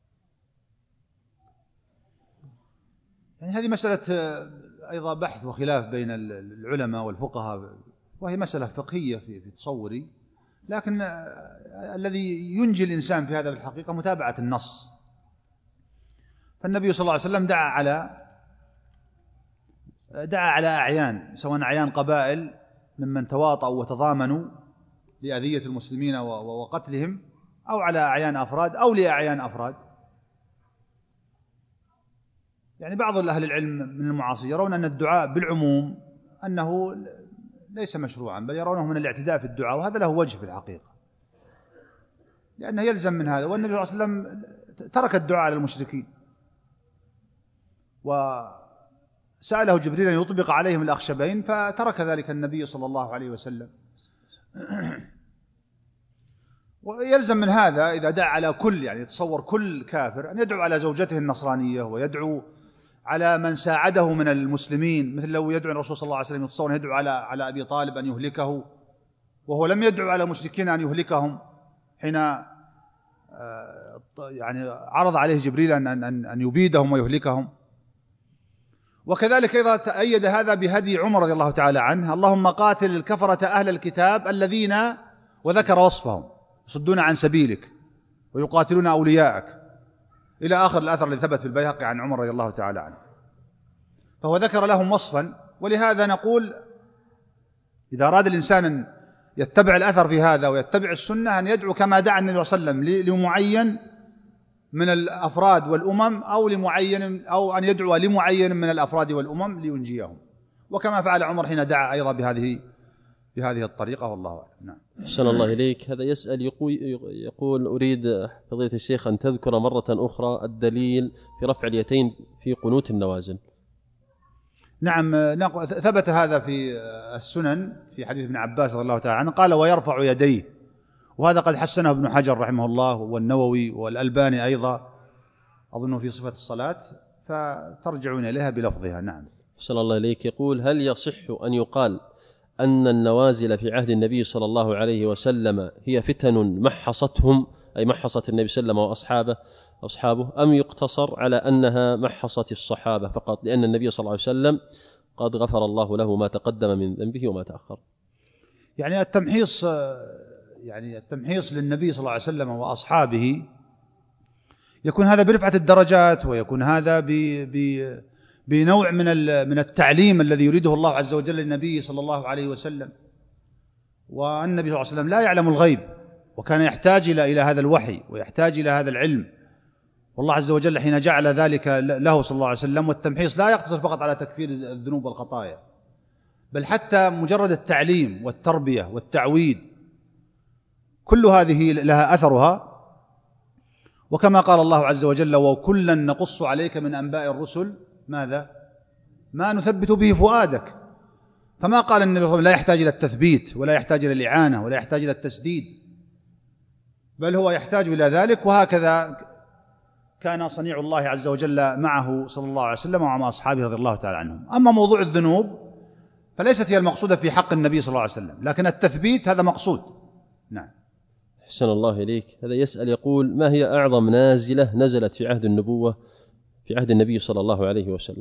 يعني هذه مسألة أيضا بحث وخلاف بين العلماء والفقهاء، وهي مسألة فقهية في تصوري، لكن الذي ينجي الإنسان في هذا في الحقيقة متابعة النص. فالنبي صلى الله عليه وسلم دعا على دعا على أعيان، سواء أعيان قبائل ممن تواطؤوا وتضامنوا لأذية المسلمين وقتلهم، أو على أعيان أفراد أو لأعيان أفراد. يعني بعض أهل العلم من المعاصرين يرون أن الدعاء بالعموم أنه ليس مشروعا، بل يرونه من الاعتداء في الدعاء، وهذا له وجه في الحقيقة، لأنه يلزم من هذا. والنبي صلى الله عليه وسلم ترك الدعاء على المشركين، وسأله جبريل أن يطبق عليهم الأخشبين فترك ذلك النبي صلى الله عليه وسلم. ويلزم من هذا إذا دعا على كل، يعني تصور كل كافر، أن يدعو على زوجته النصرانية، ويدعو على من ساعده من المسلمين، مثل لو يدعو الرسول صلى الله عليه وسلم يتصور أن يدعو على على أبي طالب أن يهلكه، وهو لم يدعو على المشركين أن يهلكهم حين يعني عرض عليه جبريل أن أن أن يبيدهم ويهلكهم. وكذلك أيضا تأيد هذا بهدي عمر رضي الله تعالى عنه: اللهم قاتل الكفرة أهل الكتاب الذين، وذكر وصفهم، يصدون عن سبيلك ويقاتلون أولياءك، إلى آخر الأثر الذي ثبت في البيهقي عن عمر رضي الله تعالى عنه. فهو ذكر لهم وصفا. ولهذا نقول إذا أراد الإنسان أن يتبع الأثر في هذا ويتبع السنة، أن يدعو كما دعا النبي صلى الله عليه وسلم لمعين من الأفراد والأمم، أو لمعين أو أن يدعو لمعين من الأفراد والأمم لينجيهم، وكما فعل عمر حين دعا أيضا بهذه بهذه الطريقة، والله أعلم. نعم. أحسن الله إليك. هذا يسأل يقول, يقول أريد فضيلة الشيخ أن تذكر مرة أخرى الدليل في رفع اليدين في قنوت النوازل. نعم، ثبت هذا في السنن في حديث ابن عباس رضي الله تعالى عنه، قال: ويرفع يديه، وهذا قد حسنه ابن حجر رحمه الله والنووي والألباني أيضا أظن في صفة الصلاة، فترجعون إليها بلفظها. نعم. أحسن الله إليك. يقول: هل يصح أن يقال أن النوازل في عهد النبي صلى الله عليه وسلم هي فتن محصتهم، أي محصت النبي صلى الله عليه وسلم وأصحابه أصحابه، أم يقتصر على أنها محصت الصحابة فقط، لأن النبي صلى الله عليه وسلم قد غفر الله له ما تقدم من ذنبه وما تأخر؟ يعني التمحيص يعني التمحيص للنبي صلى الله عليه وسلم وأصحابه يكون هذا برفعة الدرجات، ويكون هذا ب ب بنوع من من التعليم الذي يريده الله عز وجل للنبي صلى الله عليه وسلم. والنبي صلى الله عليه وسلم لا يعلم الغيب، وكان يحتاج إلى إلى هذا الوحي ويحتاج إلى هذا العلم، والله عز وجل حين جعل ذلك له صلى الله عليه وسلم. والتمحيص لا يقتصر فقط على تكفير الذنوب والخطايا، بل حتى مجرد التعليم والتربية والتعويد، كل هذه لها أثرها. وكما قال الله عز وجل: وكلا نقص عليك من أنباء الرسل ماذا؟ ما نثبت به فؤادك. فما قال النبي صلى الله عليه وسلم لا يحتاج إلى التثبيت، ولا يحتاج إلى الإعانة، ولا يحتاج إلى التسديد، بل هو يحتاج إلى ذلك. وهكذا كان صنيع الله عز وجل معه صلى الله عليه وسلم ومع أصحابه رضي الله تعالى عنهم. أما موضوع الذنوب فليست هي المقصودة في حق النبي صلى الله عليه وسلم، لكن التثبيت هذا مقصود. نعم. أحسن الله إليك. هذا يسأل يقول: ما هي أعظم نازلة نزلت في عهد النبوة في عهد النبي صلى الله عليه وسلم؟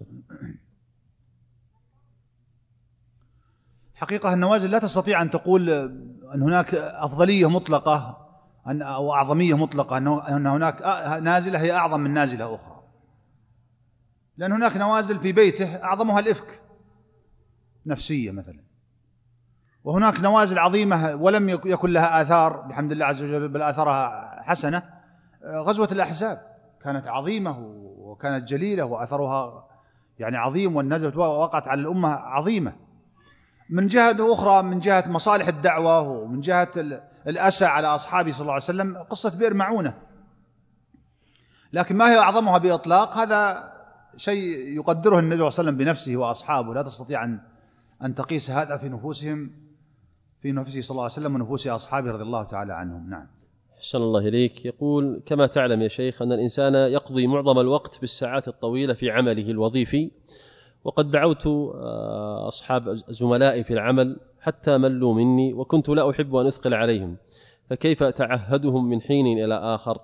حقيقة النوازل لا تستطيع أن تقول أن هناك أفضلية مطلقة أو أعظمية مطلقة، أن هناك نازلة هي أعظم من نازلة أخرى، لأن هناك نوازل في بيته أعظمها الإفك نفسية مثلا، وهناك نوازل عظيمة ولم يكن لها آثار بحمد الله عز وجل، بل آثارها حسنة. غزوة الأحزاب كانت عظيمة وكانت جليلة وأثرها يعني عظيم، والنزلة وقعت على الأمة عظيمة. من جهة أخرى، من جهة مصالح الدعوة ومن جهة الأسى على أصحابه صلى الله عليه وسلم، قصة بئر معونة. لكن ما هي أعظمها بإطلاق؟ هذا شيء يقدره النبي صلى الله عليه وسلم بنفسه وأصحابه، لا تستطيع أن أن تقيس هذا في نفوسهم في نفسه صلى الله عليه وسلم ونفوس أصحابه رضي الله تعالى عنهم. نعم. أحسن الله إليك. يقول: كما تعلم يا شيخ أن الإنسان يقضي معظم الوقت بالساعات الطويلة في عمله الوظيفي، وقد دعوت أصحاب زملائي في العمل حتى ملوا مني، وكنت لا أحب أن أثقل عليهم، فكيف أتعهدهم من حين إلى آخر؟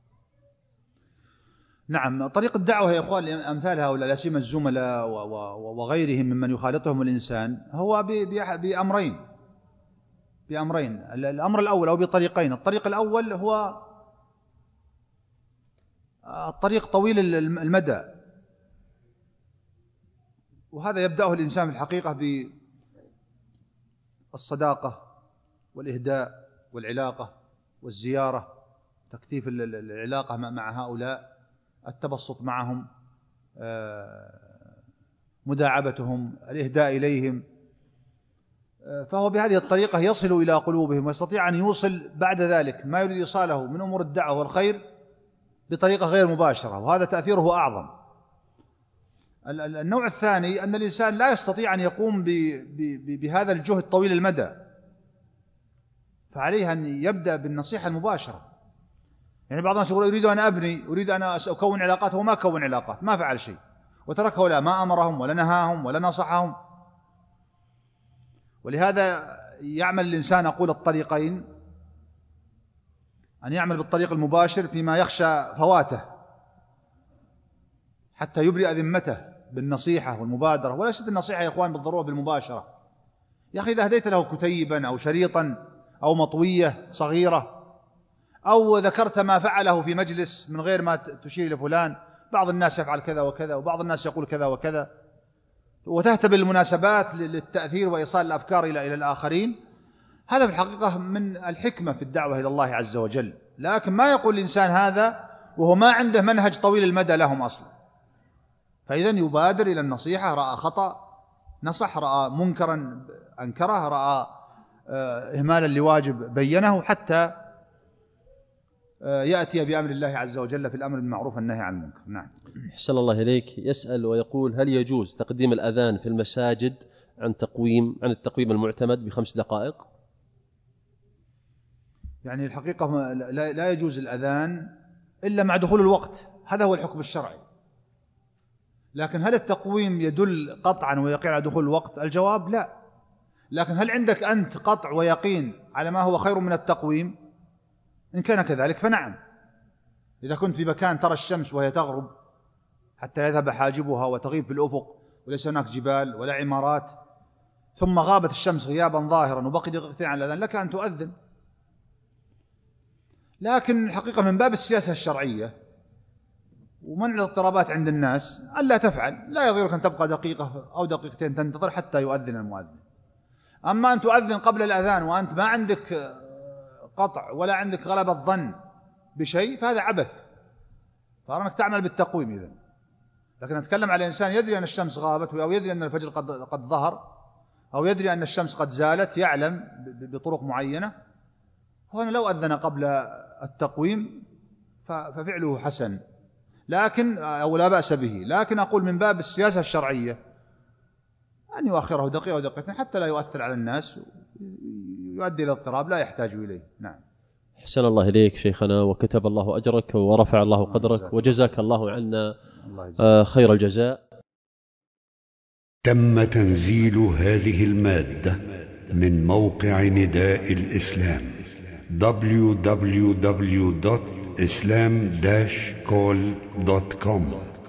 نعم، طريق الدعوة يا إخوان أمثال هؤلاء، لا سيما الزملاء وغيرهم ممن يخالطهم الإنسان، هو بأمرين بأمرين الأمر الأول أو بطريقين. الطريق الأول هو الطريق طويل المدى، وهذا يبدأه الإنسان في الحقيقة بالصداقة والإهداء والعلاقة والزيارة، تكثيف العلاقة مع هؤلاء، التبسط معهم، مداعبتهم، الإهداء إليهم، فهو بهذه الطريقة يصل إلى قلوبهم ويستطيع أن يوصل بعد ذلك ما يريد إيصاله من أمور الدعوة والخير بطريقة غير مباشرة، وهذا تأثيره أعظم. النوع الثاني أن الإنسان لا يستطيع أن يقوم بهذا الجهد طويل المدى، فعليه أن يبدأ بالنصيحة المباشرة. يعني بعض الناس يقول أريد أن أبني، أريد أن أكون علاقات، هو ما كون علاقات، ما فعل شيء، وتركه لا ما أمرهم ولا نهاهم ولا نصحهم. ولهذا يعمل الإنسان أقول الطريقين، أن يعمل بالطريق المباشر فيما يخشى فواته حتى يبرئ ذمته بالنصيحة والمبادرة، وليست النصيحة يا إخوان بالضرورة بالمباشرة. يا أخي إذا هديت له كتيبا أو شريطا أو مطوية صغيرة أو ذكرت ما فعله في مجلس من غير ما تشير لفلان، بعض الناس يفعل كذا وكذا وبعض الناس يقول كذا وكذا، وتهتبل المناسبات للتأثير وإيصال الأفكار إلى إلى الآخرين، هذا في الحقيقة من الحكمة في الدعوة إلى الله عز وجل. لكن ما يقول الإنسان هذا وهو ما عنده منهج طويل المدى لهم أصلا. فإذا يبادر إلى النصيحة، رأى خطأ نصح، رأى منكرا أنكره، رأى إهمالا لواجب بينه، حتى يأتي بأمر الله عز وجل في الأمر بالمعروف والنهي عن المنكر. نعم. أحسن الله إليك. يسأل ويقول: هل يجوز تقديم الأذان في المساجد عن تقويم عن التقويم المعتمد بخمس دقائق؟ يعني الحقيقة لا يجوز الأذان إلا مع دخول الوقت، هذا هو الحكم الشرعي. لكن هل التقويم يدل قطعا ويقين على دخول الوقت؟ الجواب لا. لكن هل عندك أنت قطع ويقين على ما هو خير من التقويم؟ إن كان كذلك فنعم. إذا كنت في مكان ترى الشمس وهي تغرب حتى يذهب حاجبها وتغيب في الأفق وليس هناك جبال ولا عمارات، ثم غابت الشمس غيابا ظاهرا وبقي دقيقتين على الأذان، لك أن تؤذن. لكن الحقيقة من باب السياسة الشرعية ومنع الاضطرابات عند الناس ألا تفعل، لا يضيرك أن تبقى دقيقة أو دقيقتين تنتظر حتى يؤذن المؤذن. أما أن تؤذن قبل الأذان وأنت ما عندك قطع ولا عندك غلبة ظن بشيء، فهذا عبث، فأرانك تعمل بالتقويم إذن. لكن نتكلم على إنسان يدري أن الشمس غابت أو يدري أن الفجر قد قد ظهر أو يدري أن الشمس قد زالت، يعلم بطرق معينة، هنا لو أذن قبل التقويم ففعله حسن، لكن أو لا بأس به. لكن أقول من باب السياسة الشرعية أن يؤخره دقيقة ودقيقتين حتى لا يؤثر على الناس يؤدي إلى اضطراب لا يحتاج إليه. نعم. أحسن الله إليك شيخنا، وكتب الله أجرك ورفع الله قدرك وجزاك الله عنا خير الجزاء. تم تنزيل هذه المادة من موقع نداء الإسلام دبليو دبليو دبليو دوت إسلام داش كول دوت كوم.